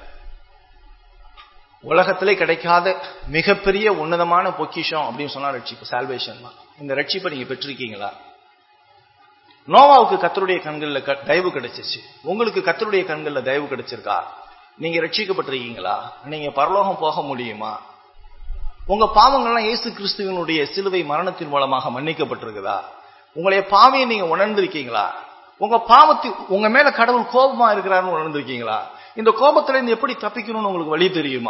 உலகத்திலே கிடைக்காத மிகப்பெரிய உன்னதமான பொக்கிஷம் அப்படின்னு சொன்னா ரட்சிப்பு, சால்வேஷன் தான். இந்த ரட்சிப்பை நீங்க பெற்றிருக்கீங்களா? நோவாவுக்கு கர்த்தருடைய கண்கள்ல தயவு கிடைச்சிச்சு. உங்களுக்கு கர்த்தருடைய கண்கள்ல தயவு கிடைச்சிருக்கா? நீங்க ரட்சிக்கப்பட்டிருக்கீங்களா? நீங்க பரலோகம் போக முடியுமா? உங்க பாவங்கள்லாம் இயேசு கிறிஸ்துவினுடைய சிலுவை மரணத்தின் மூலமாக மன்னிக்கப்பட்டிருக்குதா? உங்களுடைய பாவியை நீங்க உணர்ந்திருக்கீங்களா? உங்க உங்க மேல கடவுள் கோபமா இருக்கிறாருன்னு உணர்ந்திருக்கீங்களா? இந்த கோபத்துல இருந்து எப்படி தப்பிக்கணும்னு உங்களுக்கு வழி தெரியுமா?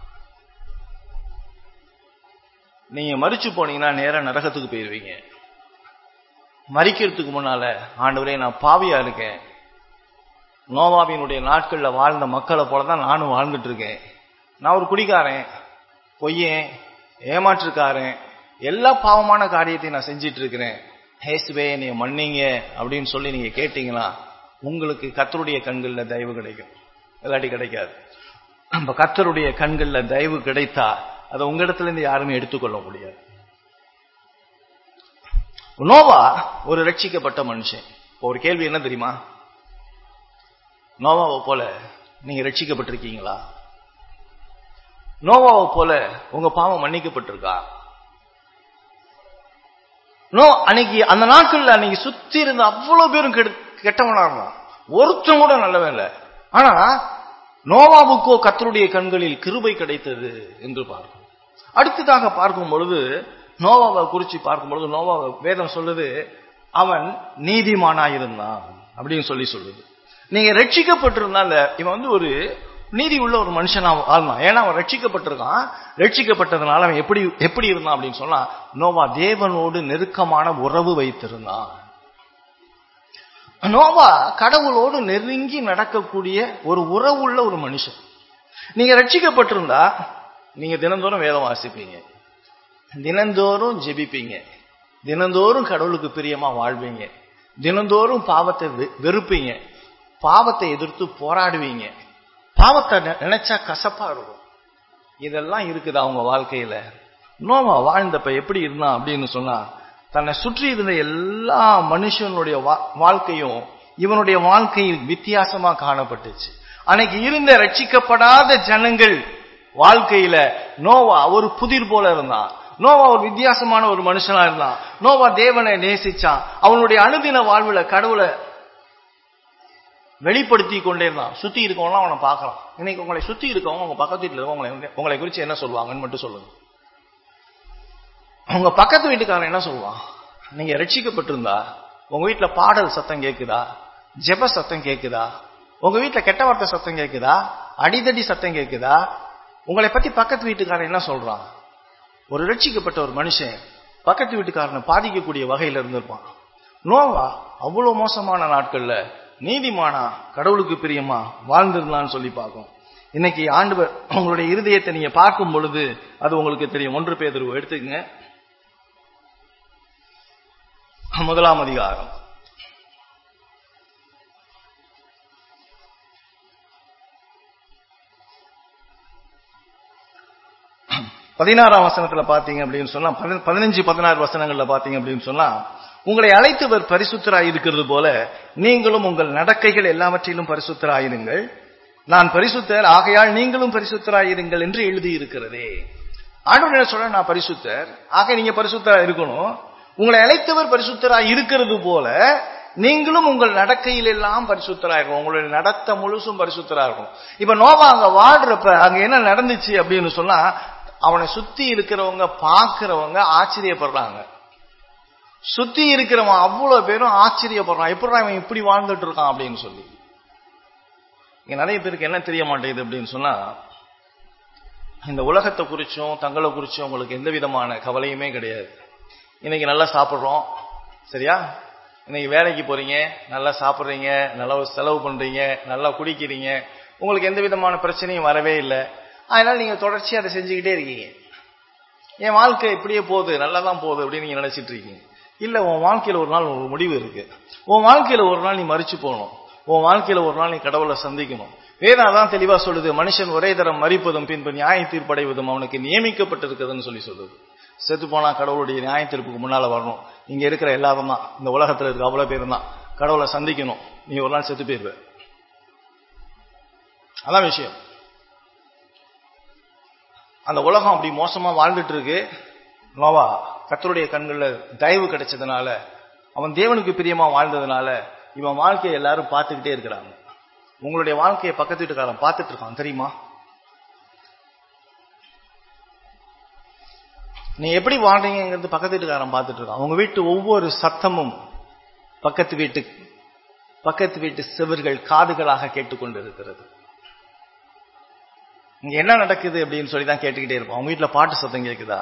நீங்க மரிச்சு போனீங்கன்னா நேரா நரகத்துக்கு போயிருவீங்க. மரிக்கிறதுக்கு முன்னால, ஆண்டவரே நான் பாவியா இருக்கேன், நோவாவினுடைய நாட்கள்ல வாழ்ந்த மக்களை போலதான் நானும் வாழ்ந்துட்டு இருக்கேன், நான் ஒரு குடிகாரன், பொய்யன், ஏமாற்றுக்காரன், எல்லா பாவமான காரியத்தையும் நான் செஞ்சிட்டு இருக்கிறேன், இயேசுவே நீ மன்னிங்க அப்படின்னு சொல்லி நீங்க கேட்டீங்கன்னா உங்களுக்கு கர்த்தருடைய கண்கள்ல தயவு கிடைக்கும், இல்லாட்டி கிடைக்காது. நம்ம கர்த்தருடைய கண்கள்ல தயவு கிடைத்தா அதை உங்க இடத்துல இருந்து யாருமே எடுத்துக்கொள்ள முடியாது. நோவா ஒரு ரட்சிக்கப்பட்ட மனுஷன். ஒரு கேள்வி என்ன தெரியுமா? நோவாவை போல நீங்க ரட்சிக்கப்பட்டிருக்கீங்களா? நோவாவை போல உங்க பாவம் மன்னிக்கப்பட்டிருக்கா? அன்னைக்கு அந்த நாட்கள்ல அன்னைக்கு சுத்தி இருந்த அவ்வளவு பேரும் கெட்டவனா இருந்தான், ஒருத்தன் கூட நல்லவன் இல்லை. ஆனா நோவாவுக்கோ கர்த்தருடைய கண்களில் கிருபை கிடைத்தது என்று பார்க்கும். அடுத்ததாக பார்க்கும் பொழுது, நோவாவை குறிச்சு பார்க்கும் பொழுது, நோவாவை வேதம் சொல்லுது அவன் நீதிமானாயிருந்தான் அப்படின்னு சொல்லுது. நீங்க ரட்சிக்கப்பட்டிருந்தால இவன் ஒரு நீதி உள்ள ஒரு மனுஷனா வாழ்ந்தான். ஏன்னா அவன் ரட்சிக்கப்பட்டிருக்கான். ரட்சிக்கப்பட்டதுனால அவன் எப்படி இருந்தான் அப்படின்னு சொன்னா, நோவா தேவனோடு நெருக்கமான உறவு வைத்திருந்தான். நோவா கடவுளோடு நெருங்கி நடக்கக்கூடிய ஒரு உறவுள்ள ஒரு மனுஷன். நீங்க ரட்சிக்கப்பட்டிருந்தா நீங்க தினந்தோறும் வேதம் வாசிப்பீங்க, தினந்தோறும் ஜெபிப்பீங்க, தினந்தோறும் கடவுளுக்கு பிரியமா வாழ்வீங்க, தினந்தோறும் பாவத்தை வெறுப்பீங்க, பாவத்தை எதிர்த்து போராடுவீங்க, பாவத்தை நினைச்சா கசப்பா இருக்கும். இதெல்லாம் இருக்குது அவங்க வாழ்க்கையில. நோவா வாழ்ந்தப்ப எப்படி இருந்தான் அப்படின்னு சொன்னா, தன்னை சுற்றி இருந்த எல்லா மனுஷனுடைய வாழ்க்கையும் இவனுடைய வாழ்க்கையில் வித்தியாசமா காணப்பட்டுச்சு. அன்னைக்கு இருந்த ரட்சிக்கப்படாத ஜனங்கள் வாழ்க்கையில நோவா ஒரு புதிர் போல இருந்தான். நோவா ஒரு வித்தியாசமான ஒரு மனுஷனா இருந்தான். நோவா தேவனை நேசிச்சான். அவனுடைய அனுதின வாழ்வுல கடவுளை வெளிப்படுத்தி கொண்டே இருந்தான். சுத்தி இருக்கவங்க அவனை பார்க்கலாம். இன்னைக்கு உங்களை சுத்தி இருக்கவங்க உங்க பக்கத்து வீட்டுல இருக்கவங்க உங்களை குறிச்சு என்ன சொல்லுவாங்கன்னு மட்டும் சொல்லுங்க. உங்க பக்கத்து வீட்டுக்காரன் என்ன சொல்லுவான்? நீங்க ரட்சிக்கப்பட்டிருந்தா உங்க வீட்டுல பாடல் சத்தம் கேக்குதா, ஜெப சத்தம் கேக்குதா, உங்க வீட்டுல கெட்ட வார்த்தை சத்தம் கேக்குதா, அடிதடி சத்தம் கேக்குதா? உங்களை பத்தி பக்கத்து வீட்டுக்காரன் என்ன சொல்றான்? ஒரு ரட்சிக்கப்பட்ட ஒரு மனுஷன் பக்கத்து வீட்டுக்காரனை பாதிக்கக்கூடிய வகையில இருந்திருப்பான். நோவா அவ்வளவு மோசமான நாட்கள்ல நீதிமானா கடவுளுக்கு பிரியமா வாழ்ந்திருந்தான்னு சொல்லி பார்க்கும். இன்னைக்கு ஆண்டவர் உங்களுடைய இருதயத்தை நீங்க பார்க்கும் பொழுது அது உங்களுக்கு தெரியும். 1 பேதுரு எடுத்துக்கங்க, 1 அதிகாரம் 16 வசனத்துல பாத்தீங்க அப்படின்னு சொன்னா, 15-16 வசனங்கள்ல பாத்தீங்க அப்படின்னு சொன்னா, உங்களை அழைத்தவர் பரிசுத்தராய் இருக்கிறது போல நீங்களும் உங்கள் நடக்கைகள் எல்லாவற்றிலும் பரிசுத்தராயிருங்கள். நான் பரிசுத்தர், ஆகையால் நீங்களும் பரிசுத்தராயிருங்கள் என்று எழுதி இருக்கிறதே. ஆண்டவர் என்ன சொல்ற? நான் பரிசுத்தர், ஆக நீங்க பரிசுத்தரா இருக்கணும். உங்களை அழைத்தவர் பரிசுத்தராய் இருக்கிறது போல நீங்களும் உங்கள் நடக்கையில் எல்லாம் பரிசுத்தரா இருக்கும். உங்களுடைய நடத்த முழுசும் பரிசுத்தரா இருக்கும். இப்ப நோவா அங்க வாழ்றப்ப அங்க என்ன நடந்துச்சு அப்படின்னு சொன்னா, அவனை சுத்தி இருக்கிறவங்க பாக்குறவங்க ஆச்சரியப்படுறாங்க. சுத்தி இருக்கிறவன் அவ்வளவு பேரும் ஆச்சரியப்படுறான், எப்படி அவன் இப்படி வாழ்ந்துட்டு இருக்கான் அப்படின்னு சொல்லி. இங்க நிறைய பேருக்கு என்ன தெரிய மாட்டேங்குது அப்படின்னு சொன்னா, இந்த உலகத்தை குறிச்சும் தங்களை குறிச்சும் உங்களுக்கு எந்த விதமான கவலையுமே கிடையாது. இன்னைக்கு நல்லா சாப்பிடுறோம், சரியா? இன்னைக்கு வேலைக்கு போறீங்க, நல்லா சாப்பிடுறீங்க, நல்லா செலவு பண்றீங்க, நல்லா குடிக்கிறீங்க, உங்களுக்கு எந்த விதமான பிரச்சனையும் வரவே இல்லை. அதனால நீங்க தொடர்ச்சியா அதை செஞ்சுக்கிட்டே இருக்கீங்க. என் வாழ்க்கை இப்படியே போகுது, நல்லா தான் போகுது அப்படின்னு நீங்க நினைச்சிட்டு இருக்கீங்க. இல்ல, உன் வாழ்க்கையில ஒரு நாள் ஒரு முடிவு இருக்கு. உன் வாழ்க்கையில ஒரு நாள் நீ மரிச்சு போகணும். உன் வாழ்க்கையில ஒரு நாள் நீ கடவுளை சந்திக்கணும். வேதம் அதான் தெளிவா சொல்லுது, மனுஷன் ஒரே தரம் மரிப்பதும் பின்பு நியாய தீர்ப்படைவதும் அவனுக்கு நியமிக்கப்பட்டிருக்குதுன்னு சொல்லி சொல்லுது. செத்து போனா கடவுளுடைய நியாய தீர்ப்புக்கு முன்னால வரணும். இங்க இருக்கிற எல்லாரும் தான், இந்த உலகத்துல இருக்க அவ்வளவு பேரும் தான் கடவுளை சந்திக்கணும். நீ ஒரு நாள் செத்து போயிருவ. அதான் விஷயம். அந்த உலகம் அப்படி மோசமா வாழ்ந்துட்டு இருக்கு. நோவா கர்த்தருடைய கண்கள்ல தயவு கிடைச்சதுனால, அவன் தேவனுக்கு பிரியமா வாழ்ந்ததுனால இவன் வாழ்க்கையை எல்லாரும் பார்த்துக்கிட்டே இருக்கிறாங்க. உங்களுடைய வாழ்க்கையை பக்கத்து வீட்டுக்காரன் பார்த்துட்டு இருக்கான் தெரியுமா? நீ எப்படி வாழ்றீங்கிறது பக்கத்து வீட்டுக்காரன் பார்த்துட்டு இருக்கான். உங்க வீட்டு ஒவ்வொரு சத்தமும் பக்கத்து வீட்டு செவர்கள் காதுகளாக கேட்டுக்கொண்டு இருக்கிறது. இங்க என்ன நடக்குது அப்படின்னு சொல்லி தான் கேட்டுக்கிட்டே இருப்போம். அவங்க வீட்டுல பாட்டு சத்தம் கேட்குதா?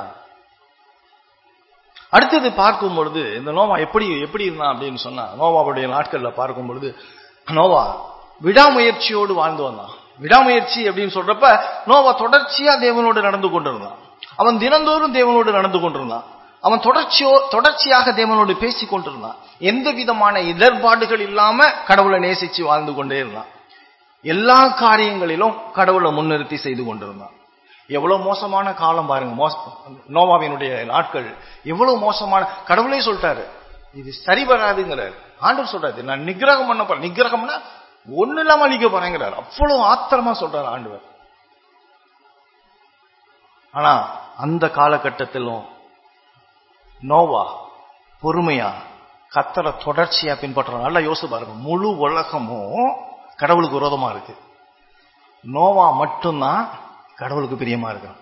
அடுத்தது பார்க்கும் பொழுது இந்த நோவா எப்படி இருந்தான் அப்படின்னு சொன்னா, நோவாவுடைய நாட்கள்ல பார்க்கும் பொழுது நோவா விடாமுயற்சியோடு வாழ்ந்து வந்தான். விடாமுயற்சி அப்படின்னு சொல்றப்ப நோவா தொடர்ச்சியா தேவனோடு நடந்து கொண்டிருந்தான். அவன் தினந்தோறும் தேவனோடு நடந்து கொண்டிருந்தான். அவன் தொடர்ச்சியாக தேவனோடு பேசிக் கொண்டிருந்தான். எந்த விதமான இடர்பாடுகள் இல்லாம கடவுளை நேசிச்சு வாழ்ந்து கொண்டே இருந்தான். எல்லா காரியங்களிலும் கடவுளை முன்னிறுத்தி செய்து கொண்டிருந்தான். எவ்வளவு மோசமான காலம் பாருங்க. நோவாவினுடைய நாட்கள் எவ்வளவு மோசமான, கடவுளே சொல்லிட்டாரு இது சரி வராதுங்கிறார். ஆண்டவர் சொல்றாரு நான் நிகிரகம் பண்ண போறேன். நிகிரகம்னா ஒண்ணு இல்லாம அழிக்க போறேங்கிறார். அவ்வளவு ஆத்திரமா சொல்றாரு ஆண்டவர். ஆனா அந்த காலகட்டத்திலும் நோவா பொறுமையா கர்த்தரை தொடர்ச்சியா பின்பற்றான். நல்லா யோசிச்சு பாருங்க, முழு உலகமும் கடவுளுக்கு விரோதமா இருக்கு. நோவா மட்டும்தான் கடவுளுக்கு பிரியமா இருக்கான்.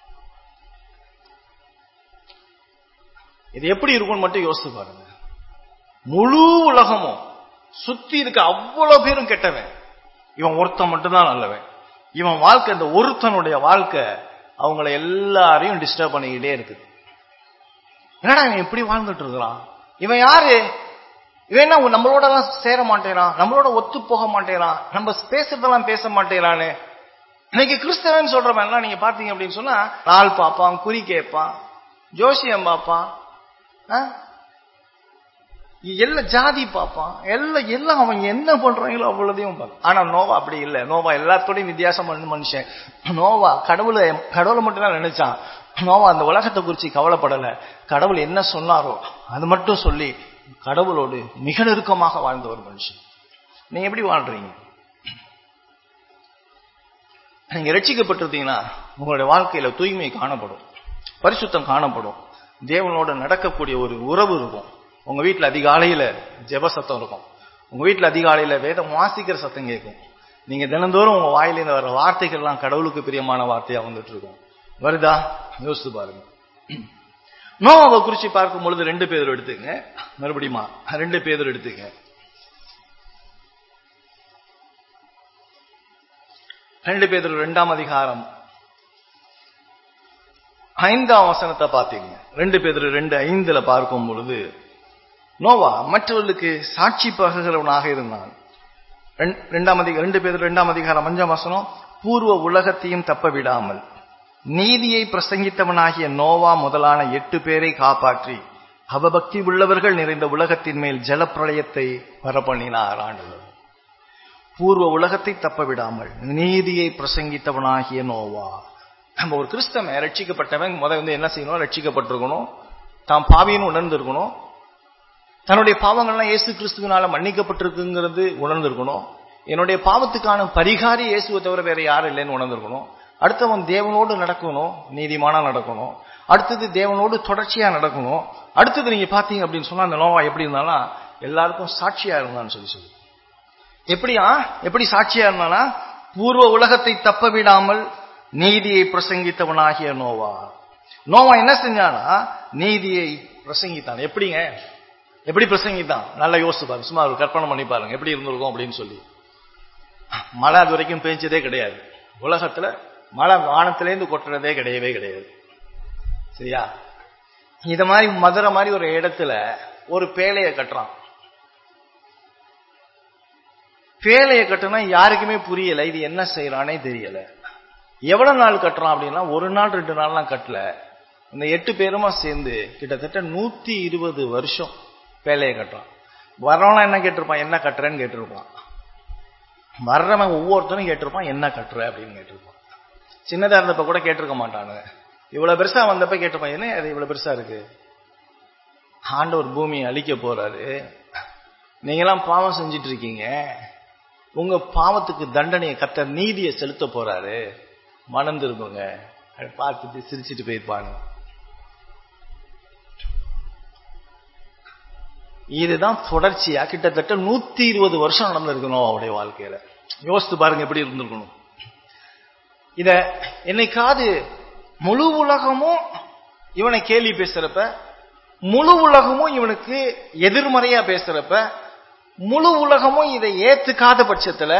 இது எப்படி இருக்கும்னு மட்டும் யோசிச்சு பாருங்க. முழு உலகமும் சுத்தி இருக்க அவ்வளவு பேரும் கெட்டவன், இவன் ஒருத்தன் மட்டும்தான் நல்லவன். இவன் வாழ்க்கை, இந்த ஒருத்தனுடைய வாழ்க்கை அவங்கள எல்லாரையும் டிஸ்டர்ப் பண்ணிக்கிட்டே இருக்கு. என்னடா இவன் எப்படி வாழ்ந்துட்டு இருக்கிறான்? இவன் யாரு? இவன் என்ன நம்மளோட எல்லாம் சேர மாட்டேறான், நம்மளோட ஒத்து போக மாட்டேறான், நம்ம பேசுறதெல்லாம் பேச மாட்டேறான்னு. இன்னைக்கு கிறிஸ்தவன் சொல்றவன் எல்லாம் நீங்க பாத்தீங்க அப்படின்னு சொன்னா, நாள் பார்ப்பான், குறி கேட்பான், ஜோசியம் பார்ப்பான், எல்லாம் ஜாதி பார்ப்பான், எல்லாம் அவன் என்ன பண்றாங்களோ அவ்வளோதையும் பார்ப்பான். ஆனா நோவா அப்படி இல்லை. நோவா எல்லாத்தோடையும் வித்தியாசம் பண்ண மனுஷன். நோவா கடவுளை மட்டும்தான் நினைச்சான். நோவா அந்த உலகத்தை குறிச்சு கவலைப்படல. கடவுள் என்ன சொன்னாரோ அது மட்டும் சொல்லி கடவுளோடு மிக நெருக்கமாக வாழ்ந்த ஒரு மனுஷன். நீங்க எப்படி வாழ்றீங்க? நீங்க ரட்சிக்கப்பட்டிருந்தீங்கன்னா உங்களுடைய வாழ்க்கையில தூய்மை காணப்படும். பரிசுத்தம் காணப்படும். தேவனோட நடக்கக்கூடிய ஒரு உறவு இருக்கும். உங்க வீட்டுல அதிகாலையில ஜெப சத்தம் இருக்கும். உங்க வீட்டுல அதிகாலையில வேதம் வாசிக்கிற சத்தம் கேட்கும். நீங்க தினந்தோறும் உங்க வாயிலிருந்து வர வார்த்தைகள்லாம் கடவுளுக்கு பிரியமான வார்த்தையா வந்துட்டு இருக்கும். வருதா? யோசித்து பாருங்க. நோவாவை குறிச்சு பார்க்கும் பொழுது 2 பேதுரு எடுத்துங்க. மறுபடியும் 2 பேதுரு எடுத்துங்க. 2 பேதுரு 2ஆம் அதிகாரம் 5ஆம் வசனத்தை பார்த்தீங்க. 2 பேதுரு 2:5 பார்க்கும் பொழுது, நோவா மற்றவர்களுக்கு சாட்சி பகர்கிறவனாக இருந்தான். 2 பேதுரு 2ஆம் அதிகாரம் 5ஆம் வசனம், பூர்வ உலகத்தையும் தப்ப விடாமல் நீதியை பிரசங்கித்தவனாகிய நோவா முதலான 8 பேரை காப்பாற்றி அவபக்தி உள்ளவர்கள் நிறைந்த உலகத்தின் மேல் ஜலப்பிரளயத்தை வரப்பண்ணினார். ஆண்டவர் பூர்வ உலகத்தை தப்ப விடாமல் நீதியை பிரசங்கித்தவனாகிய நோவா. நம்ம ஒரு கிறிஸ்தவன் ரட்சிக்கப்பட்டவன் முதல்ல என்ன செய்யணும்? ரட்சிக்கப்பட்டிருக்கணும், தாம் பாவின்னு உணர்ந்திருக்கணும், தன்னுடைய பாவங்கள்லாம் இயேசு கிறிஸ்துவினால மன்னிக்கப்பட்டிருக்குங்கிறது உணர்ந்திருக்கணும், என்னுடைய பாவத்துக்கான பரிகாரி இயேசுவை தவிர வேற யாரும் இல்லைன்னு உணர்ந்திருக்கணும். அடுத்தவன் தேவனோடு நடக்கணும், நீதிமானா நடக்கணும். அடுத்தது தேவனோடு தொடர்ச்சியா நடக்கணும். அடுத்தது நீங்க பாத்தீங்க அப்படின்னு சொன்னா அந்த நோவா எப்படி இருந்தாலும் எல்லாருக்கும் சாட்சியா இருந்தான்னு சொல்லி எப்படி சாட்சியா இருந்தானா, பூர்வ உலகத்தை தப்ப விடாமல் நீதியை பிரசங்கித்தவனாகிய நோவா. நோவா என்ன செஞ்சானா நீதியை பிரசங்கித்தான். எப்படி பிரசங்கித்தான்? நல்லா யோசிச்சு பாருங்க, சும்மா ஒரு கற்பனை பண்ணி பாருங்க எப்படி இருந்திருக்கும் அப்படின்னு சொல்லி. மழை அது வரைக்கும் பெஞ்சதே கிடையாது. உலகத்துல மழை வானத்திலேருந்து கொட்டுறதே கிடையவே கிடையாது. சரியா? இத மாதிரி மதுரை மாதிரி ஒரு இடத்துல ஒரு பேழைய கட்டுறான். பேழைய கட்டுனா யாருக்குமே புரியல, இது என்ன செய்யறானே தெரியல. எவ்வளவு நாள் கட்டுறான் அப்படின்னா, 1 நாள் 2 நாள்லாம் கட்டல. இந்த 8 பேருமா சேர்ந்து கிட்டத்தட்ட 120 வருஷம் பேழைய கட்டுறான். வர்றவனா என்ன கேட்டிருப்பான்? என்ன கட்டுறேன்னு கேட்டிருப்பான். வர்றவன் ஒவ்வொருத்தரும் கேட்டிருப்பான், என்ன கட்டுற அப்படின்னு கேட்டிருப்பான். சின்னதா இருந்தப்ப கூட கேட்டிருக்க மாட்டானு. இவ்வளவு பெருசா வந்தப்ப கேட்டிருப்பான், என்ன அது இவ்வளவு பெருசா இருக்கு? ஆண்டவர் பூமியை அழிக்க போறாரு, நீங்கெல்லாம் பாவம் செஞ்சிட்டு இருக்கீங்க, உங்க பாவத்துக்கு தண்டனையை கர்த்தர் நீதியை செலுத்த போறாரு, மனம் திரும்புங்க. பார்த்துட்டு சிரிச்சுட்டு போயிருப்பாங்க. இதுதான் தொடர்ச்சியா கிட்டத்தட்ட 120 வருஷம் நடந்திருக்கணும் அவருடைய வாழ்க்கையில. யோசித்து பாருங்க எப்படி இருந்திருக்கணும். இத என்னைக்காவது முழு உலகமும் இவனை கேலி பேசுறப்ப, முழு உலகமும் இவனுக்கு எதிர்மறையா பேசுறப்ப, முழு உலகமும் இதை ஏத்துக்காத பட்சத்துல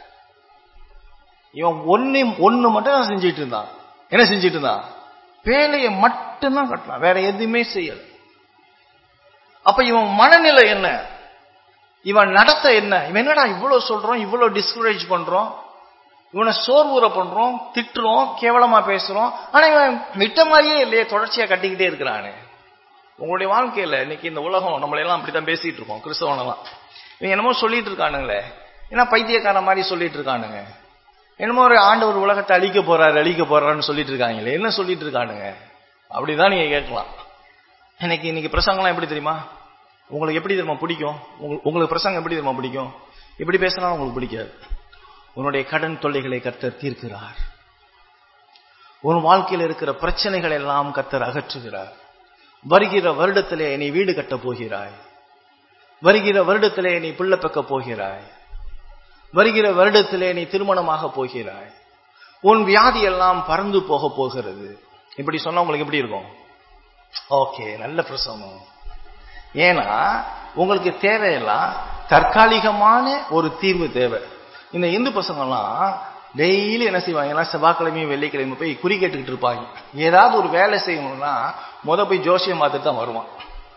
இவன் ஒண்ணு மட்டும் தான் செஞ்சிட்டு இருந்தான். என்ன செஞ்சிட்டு இருந்தான்? பேழையை மட்டும்தான் கட்டலாம், வேற எதுவுமே செய்யல. அப்ப இவன் மனநிலை என்ன? இவன் நடத்த என்ன? இவன் என்னடா இவ்வளவு சொல்றோம், இவ்வளவு டிஸ்கரேஜ் பண்றோம், இவனை சோர்வுற பண்றோம், திட்டுறோம், கேவலமா பேசுறோம், ஆனா இவன் விட்ட மாதிரியே இல்லையே, தொடர்ச்சியா கட்டிக்கிட்டே இருக்கிறானு. உங்களுடைய வாழ்க்கையில இன்னைக்கு இந்த உலகம் நம்மளையெல்லாம் அப்படித்தான் பேசிட்டு இருக்கோம். கிறிஸ்தவனெல்லாம் இவன் என்னமோ சொல்லிட்டு இருக்கானுங்களே, ஏன்னா பைத்தியக்கார மாதிரி சொல்லிட்டு இருக்கானுங்க. என்னமோ ஒரு ஆண்டவர் உலகத்தை அழிக்க போறாருன்னு சொல்லிட்டு இருக்காங்களே, என்ன சொல்லிட்டு இருக்கானுங்க அப்படிதான் நீங்க கேட்கலாம். இன்னைக்கு பிரசங்கம்லாம் எப்படி தெரியுமா? உங்களுக்கு எப்படி தெரியுமா பிடிக்கும்? உங்களுக்கு பிரசங்கம் எப்படி தெரியுமா பிடிக்கும்? எப்படி பேசினாலும் உங்களுக்கு பிடிக்காது. உன்னுடைய கடன் தொல்லைகளை கர்த்தர் தீர்க்கிறார். உன் வாழ்க்கையில் இருக்கிற பிரச்சனைகள் எல்லாம் கர்த்தர் அகற்றுகிறார். வருகிற வருடத்திலே நீ வீடு கட்ட போகிறாய். வருகிற வருடத்திலே நீ பிள்ளை பெக்க போகிறாய். வருகிற வருடத்திலே நீ திருமணமாக போகிறாய். உன் வியாதி எல்லாம் பறந்து போக போகிறது. இப்படி சொன்னா உங்களுக்கு எப்படி இருக்கும்? ஓகே, நல்ல பிரசவம். ஏன்னா உங்களுக்கு தேவையெல்லாம் தற்காலிகமான ஒரு தீர்வு தேவை. இந்த இந்து பசங்கள்லாம் டெய்லி என்ன செய்வாங்க? செவ்வாய்க்கிழமையும் வெள்ளிக்கிழமை போய் குறி கேட்டுக்கிட்டு இருப்பாங்க. ஏதாவது ஒரு வேலை செய்யணும்னா போய் ஜோசியம் பார்த்துட்டு தான் வருவான்.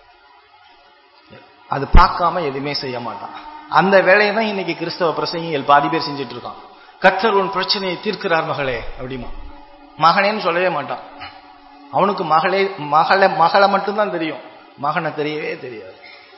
அது பார்க்காம எதுவுமே செய்ய மாட்டான். அந்த வேலையை தான் இன்னைக்கு கிறிஸ்தவ பிரசங்கிகள் பாதி பேர் செஞ்சுட்டு இருக்கான். கர்த்தர் உன் பிரச்சனையை தீர்க்கிறார் மகளே அப்படிமா. மகனேன்னு சொல்லவே மாட்டான். அவனுக்கு மகளை மட்டும்தான் தெரியும், மகனை தெரியவே தெரியாது.